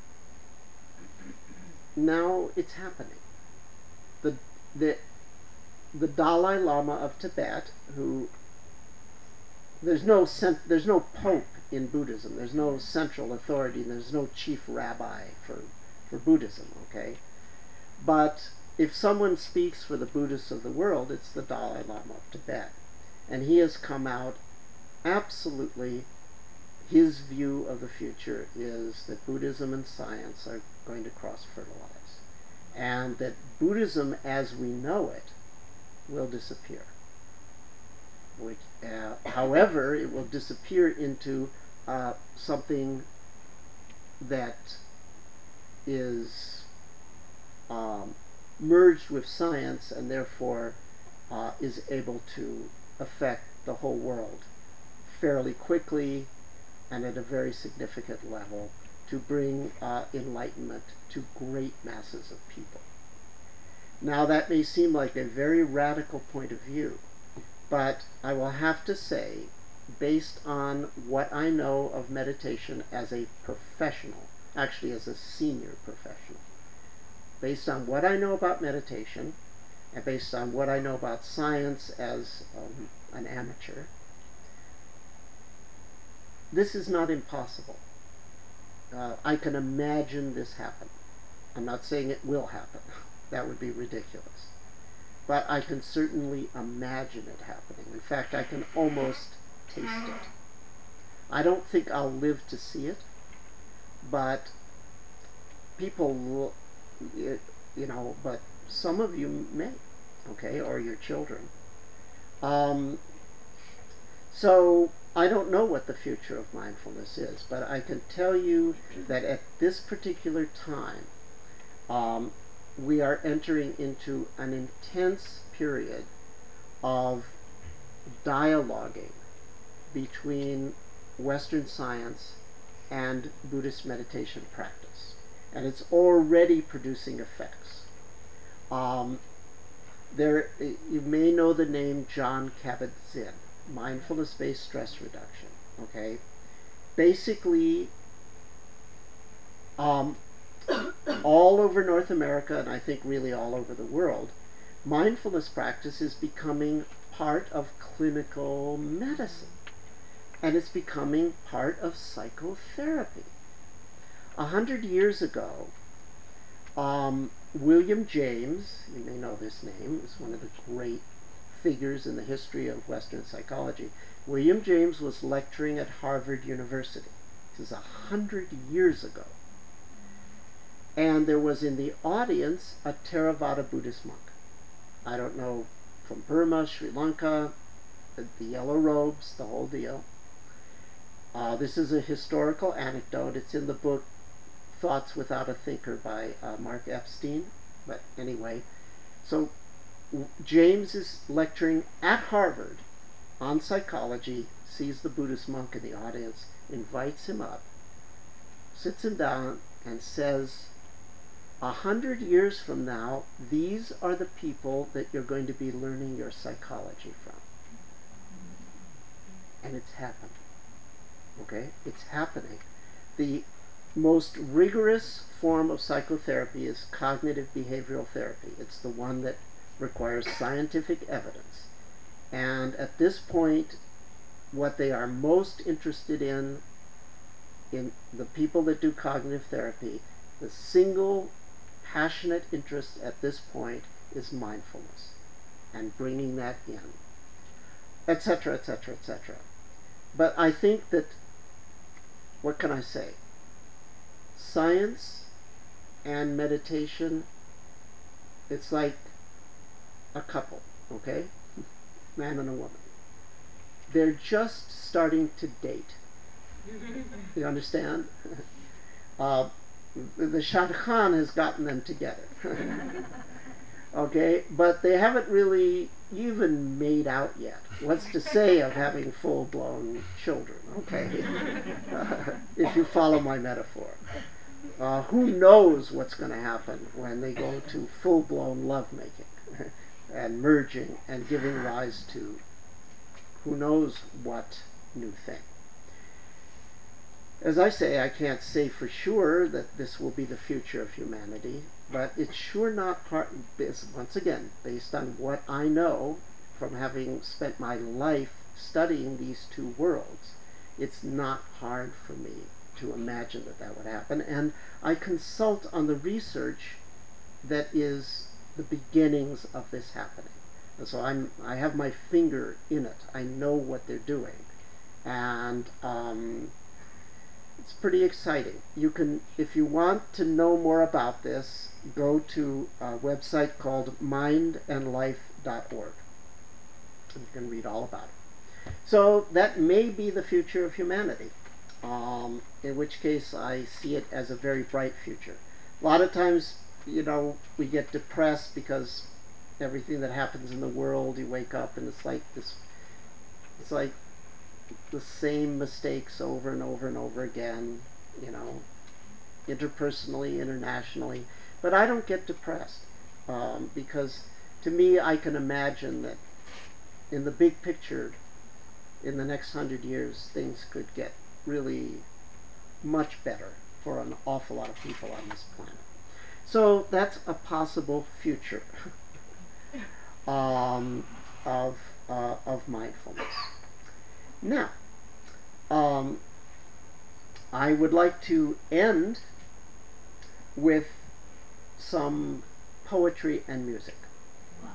now it's happening. The, the, the Dalai Lama of Tibet, who there's no cent, there's no pope in Buddhism. There's no central authority. There's no chief rabbi for for Buddhism. Okay, but if someone speaks for the Buddhists of the world, it's the Dalai Lama of Tibet, and he has come out absolutely. His view of the future is that Buddhism and science are going to cross-fertilize, and that Buddhism as we know it will disappear. Which, uh, however, it will disappear into uh, something that is um, merged with science and therefore uh, is able to affect the whole world fairly quickly and at a very significant level to bring uh, enlightenment to great masses of people. Now that may seem like a very radical point of view, but I will have to say, based on what I know of meditation as a professional, actually as a senior professional, based on what I know about meditation, and based on what I know about science as um, an amateur, this is not impossible. Uh, I can imagine this happen. I'm not saying it will happen. That would be ridiculous. But I can certainly imagine it happening. In fact, I can almost taste it. I don't think I'll live to see it, but people, you know, but some of you may, okay, or your children. Um, so I don't know what the future of mindfulness is, but I can tell you that at this particular time, um, we are entering into an intense period of dialoguing between Western science and Buddhist meditation practice. And it's already producing effects. Um, there, you may know the name Jon Kabat-Zinn, mindfulness-based stress reduction. Okay, basically, um, all over North America, and I think really all over the world, mindfulness practice is becoming part of clinical medicine. And it's becoming part of psychotherapy. A hundred years ago, um, William James, you may know this name, is one of the great figures in the history of Western psychology. William James was lecturing at Harvard University. This is a hundred years ago. And there was in the audience a Theravada Buddhist monk. I don't know, from Burma, Sri Lanka, the, the yellow robes, the whole deal. Uh, this is a historical anecdote. It's in the book Thoughts Without a Thinker by uh, Mark Epstein. But anyway, so James is lecturing at Harvard on psychology, sees the Buddhist monk in the audience, invites him up, sits him down, and says, a hundred years from now, these are the people that you're going to be learning your psychology from. And it's happened. Okay? It's happening. The most rigorous form of psychotherapy is cognitive behavioral therapy. It's the one that requires scientific evidence. And at this point, what they are most interested in, in the people that do cognitive therapy, the single passionate interest at this point is mindfulness and bringing that in, et cetera, et cetera, et cetera. But I think that, what can I say? Science and meditation, it's like a couple, okay? Man and a woman. They're just starting to date. You understand? uh, the Shad Khan has gotten them together. Okay? But they haven't really even made out yet. What's to say of having full-blown children, okay? Uh, if you follow my metaphor. Uh, who knows what's going to happen when they go to full-blown lovemaking and merging and giving rise to who knows what new thing. As I say, I can't say for sure that this will be the future of humanity, but it's sure not part, once again, based on what I know from having spent my life studying these two worlds, it's not hard for me to imagine that that would happen. And I consult on the research that is the beginnings of this happening. And so I'm, I have my finger in it. I know what they're doing. And um, it's pretty exciting. You can, if you want to know more about this, go to a website called mind and life dot org. You can read all about it. So that may be the future of humanity, um, in which case I see it as a very bright future. A lot of times, you know, we get depressed because everything that happens in the world, you wake up and it's like this, it's like the same mistakes over and over and over again, you know, interpersonally, internationally. But I don't get depressed um, because to me, I can imagine that in the big picture, in the next hundred years, things could get really much better for an awful lot of people on this planet. So that's a possible future um, of, uh, of mindfulness. Now, um, I would like to end with some poetry and music. Wow.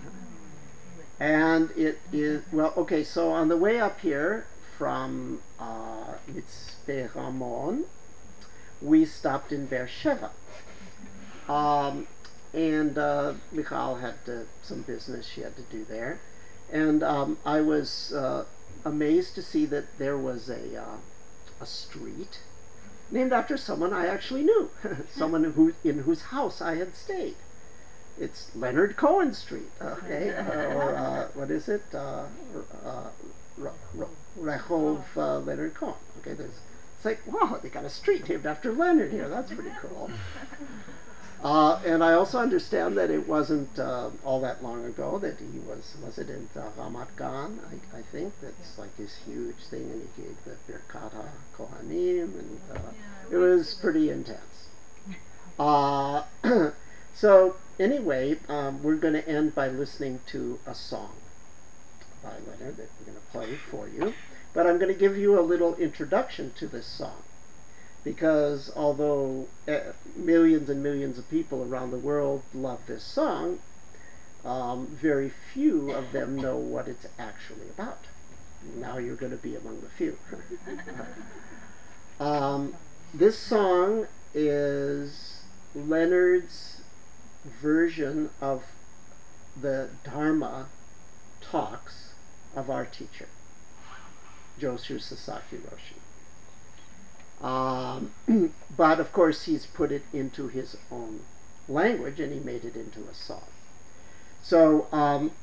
And it is, well, okay, so on the way up here from uh, Mitzpe Ramon, we stopped in Beersheba. Um, and uh, Michal had uh, some business she had to do there. And um, I was uh, amazed to see that there was a, uh, a street named after someone I actually knew, someone who, in whose house I had stayed. It's Leonard Cohen Street, okay, uh, or uh, what is it? Uh, uh, Rehov uh, Leonard Cohen. Okay, there's. It's like, wow, they got a street named after Leonard here. That's pretty cool. Uh, and I also understand that it wasn't uh, all that long ago that he was, was it in uh, Ramat Gan, I, I think, that's like his huge thing, and he gave the Birkat HaKohanim, and uh, it was pretty intense. Uh, so anyway, um, we're going to end by listening to a song by Leonard that we're going to play for you. But I'm going to give you a little introduction to this song. Because although uh, millions and millions of people around the world love this song, um, very few of them know what it's actually about. Now you're going to be among the few. um, this song is Leonard's version of the Dharma talks of our teacher, Joshu Sasaki Roshi. Um, but of course, he's put it into his own language and he made it into a song. So um,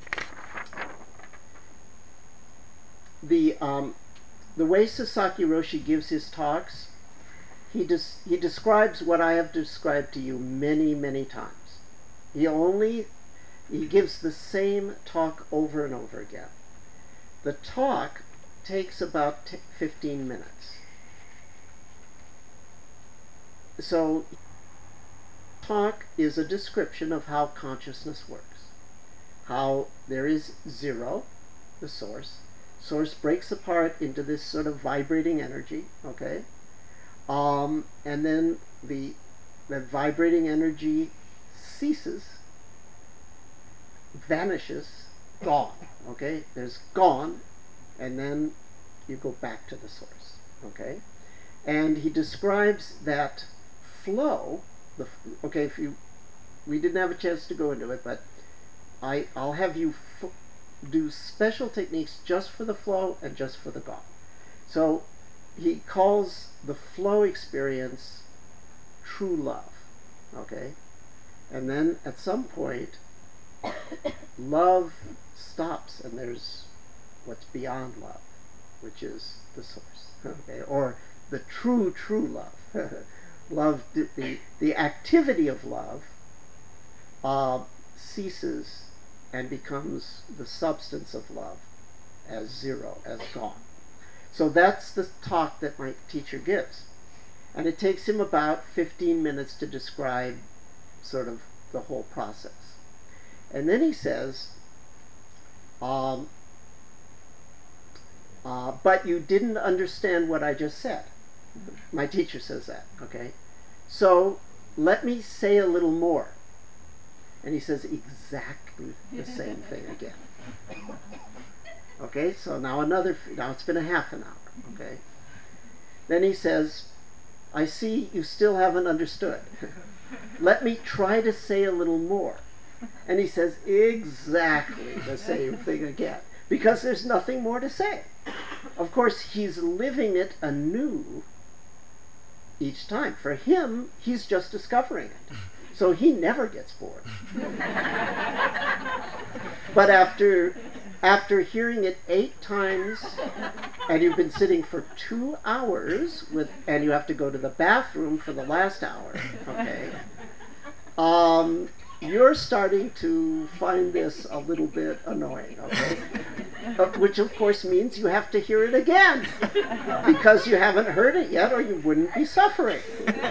the um, the way Sasaki Roshi gives his talks, he des- he describes what I have described to you many many times. He only he gives the same talk over and over again. The talk takes about t- fifteen minutes. So talk is a description of how consciousness works. How there is zero, the source. Source breaks apart into this sort of vibrating energy, okay? Um, and then the that vibrating energy ceases, vanishes, gone, okay? There's gone, and then you go back to the source, okay? And he describes that flow, the, okay, if you, we didn't have a chance to go into it, but I, I'll have you f- do special techniques just for the flow and just for the gone. So he calls the flow experience true love, okay? And then at some point, love stops and there's what's beyond love, which is the source, okay? Or the true, true love. Love, the, the activity of love uh, ceases and becomes the substance of love as zero, as gone. So that's the talk that my teacher gives. And it takes him about fifteen minutes to describe sort of the whole process. And then he says, um, uh, but you didn't understand what I just said. My teacher says that, okay? So let me say a little more. And he says exactly the same thing again. Okay, so now another, now it's been a half an hour, okay? Then he says, I see you still haven't understood. Let me try to say a little more. And he says exactly the same thing again, because there's nothing more to say. Of course, he's living it anew each time. For him, he's just discovering it. So he never gets bored. But after after hearing it eight times, and you've been sitting for two hours with, and you have to go to the bathroom for the last hour, okay, um, you're starting to find this a little bit annoying, okay? Uh, which of course means you have to hear it again, because you haven't heard it yet or you wouldn't be suffering.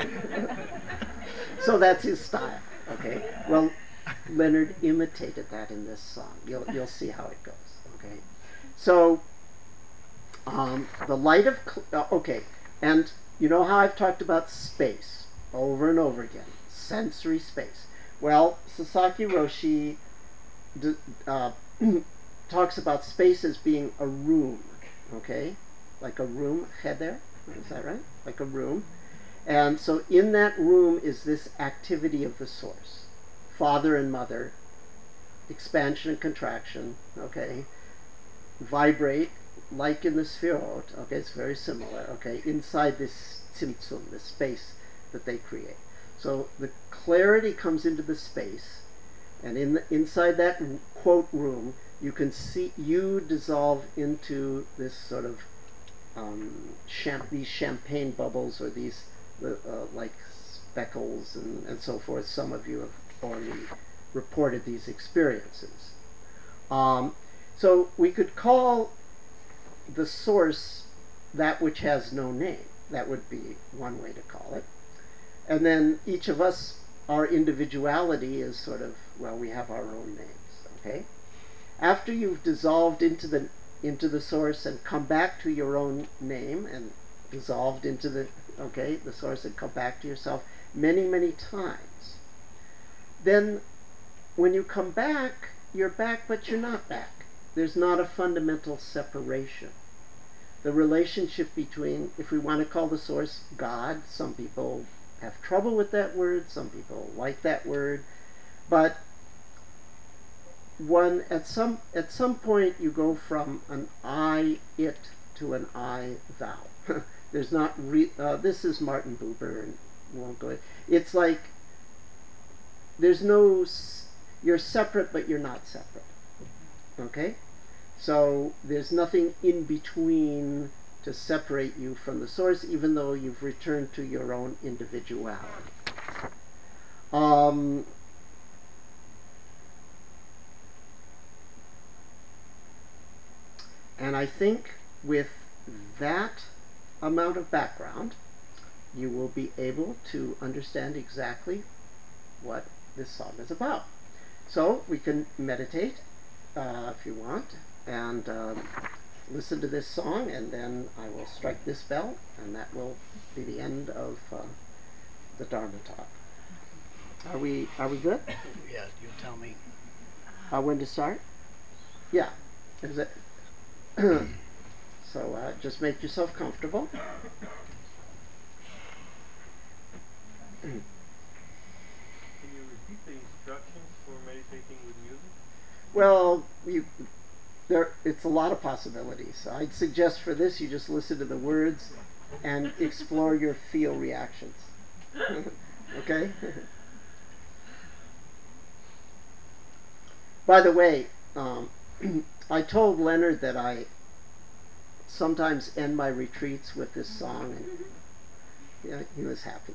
So that's his style, okay? Well, Leonard imitated that in this song. You'll, you'll see how it goes, okay? So, um, the light of, cl- uh, okay, and you know how I've talked about space over and over again, sensory space. Well, Sasaki Roshi d- uh, talks about space as being a room, okay? Like a room, cheder, is that right? Like a room. And so in that room is this activity of the source. Father and mother, expansion and contraction, okay? Vibrate, like in the Sphirot, okay? It's very similar, okay? Inside this tzimtzum, this space that they create. So the clarity comes into the space, and in the, inside that quote room, you can see you dissolve into this sort of um, champ- these champagne bubbles or these uh, like speckles and, and so forth. Some of you have already reported these experiences. Um, so we could call the source that which has no name. That would be one way to call it. And then each of us, our individuality is sort of, well, we have our own names, okay? After you've dissolved into the into the source and come back to your own name and dissolved into the, okay, the source and come back to yourself many, many times, then when you come back, you're back, but you're not back. There's not a fundamental separation. The relationship between, if we want to call the source God, some people have trouble with that word, some people like that word, but one at some at some point you go from an I it to an I thou. There's not re- uh, this is Martin Buber, and won't go. It's like there's no. You're separate, but you're not separate. Okay, so there's nothing in between to separate you from the source, even though you've returned to your own individuality. Um, and I think with that amount of background, you will be able to understand exactly what this song is about. So we can meditate uh, if you want, and um, listen to this song, and then I will strike this bell, and that will be the end of uh, the Dharma talk. Are we are we good? Yeah, you tell me. Uh, when to start? Yeah. Is it? So uh, just make yourself comfortable. Can you repeat the instructions for meditating with music? Well, you there it's a lot of possibilities. I'd suggest for this you just listen to the words and explore your feel reactions. Okay? By the way, um, I told Leonard that I sometimes end my retreats with this song, and yeah, he was happy.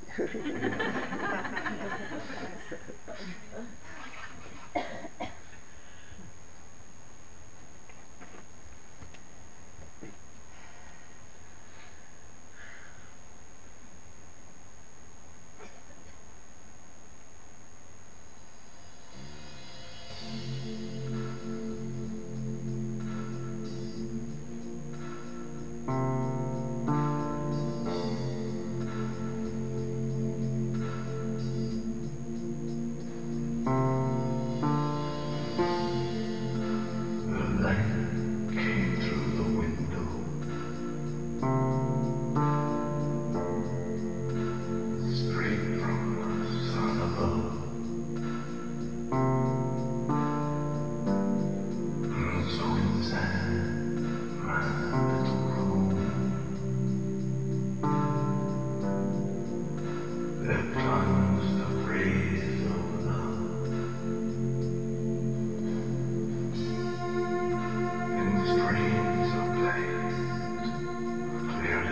Clear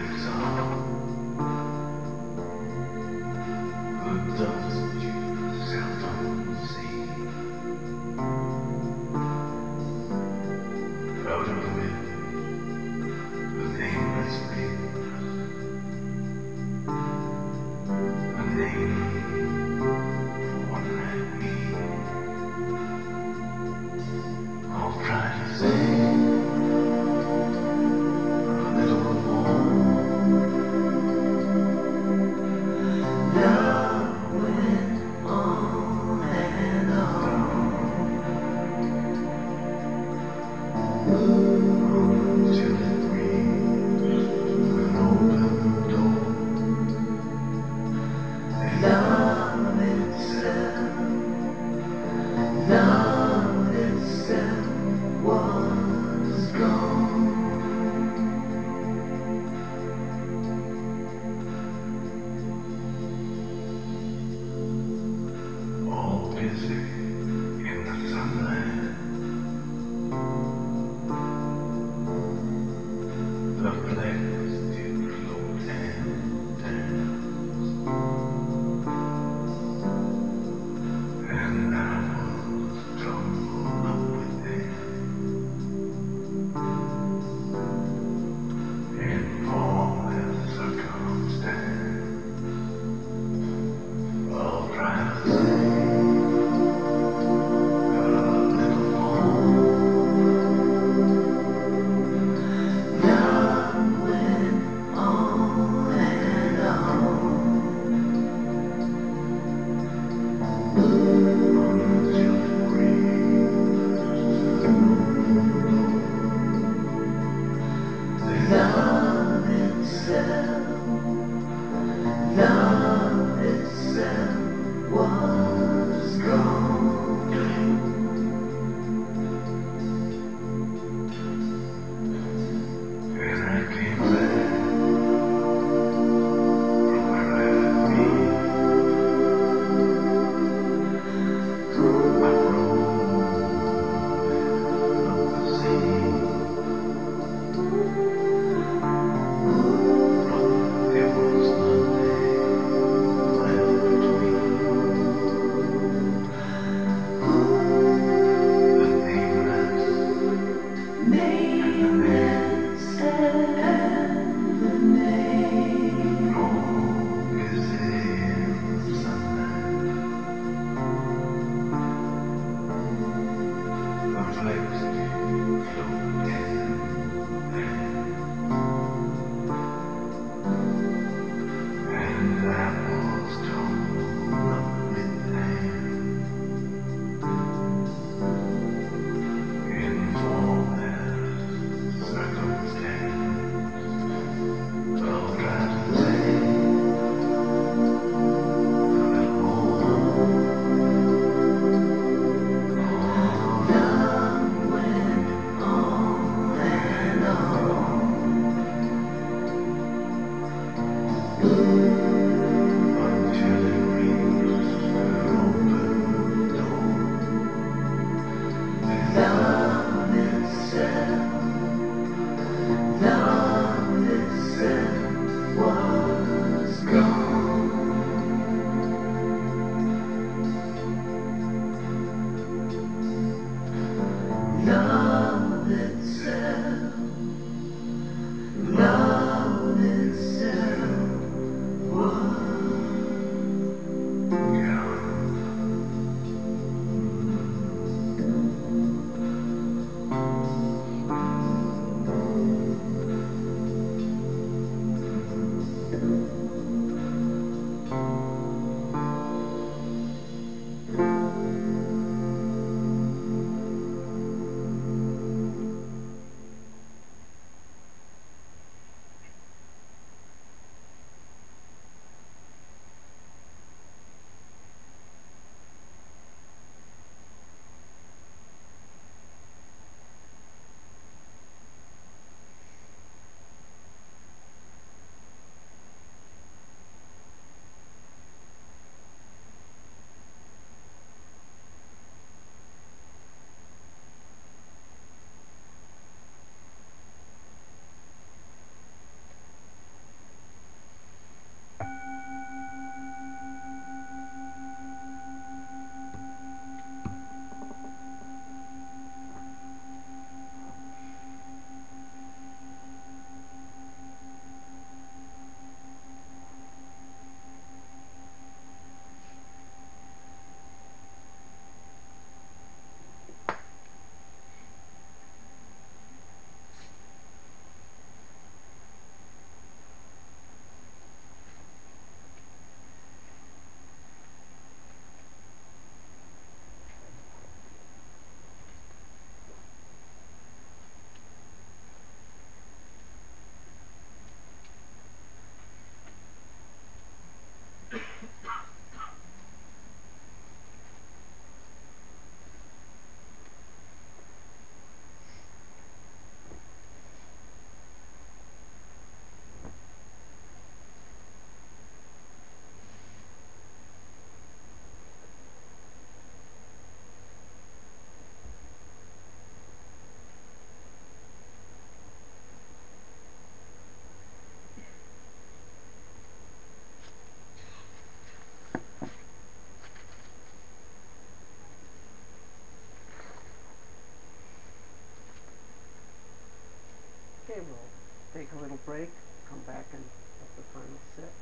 take a little break, come back and have the final sip.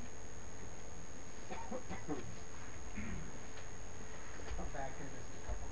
Come back in just a couple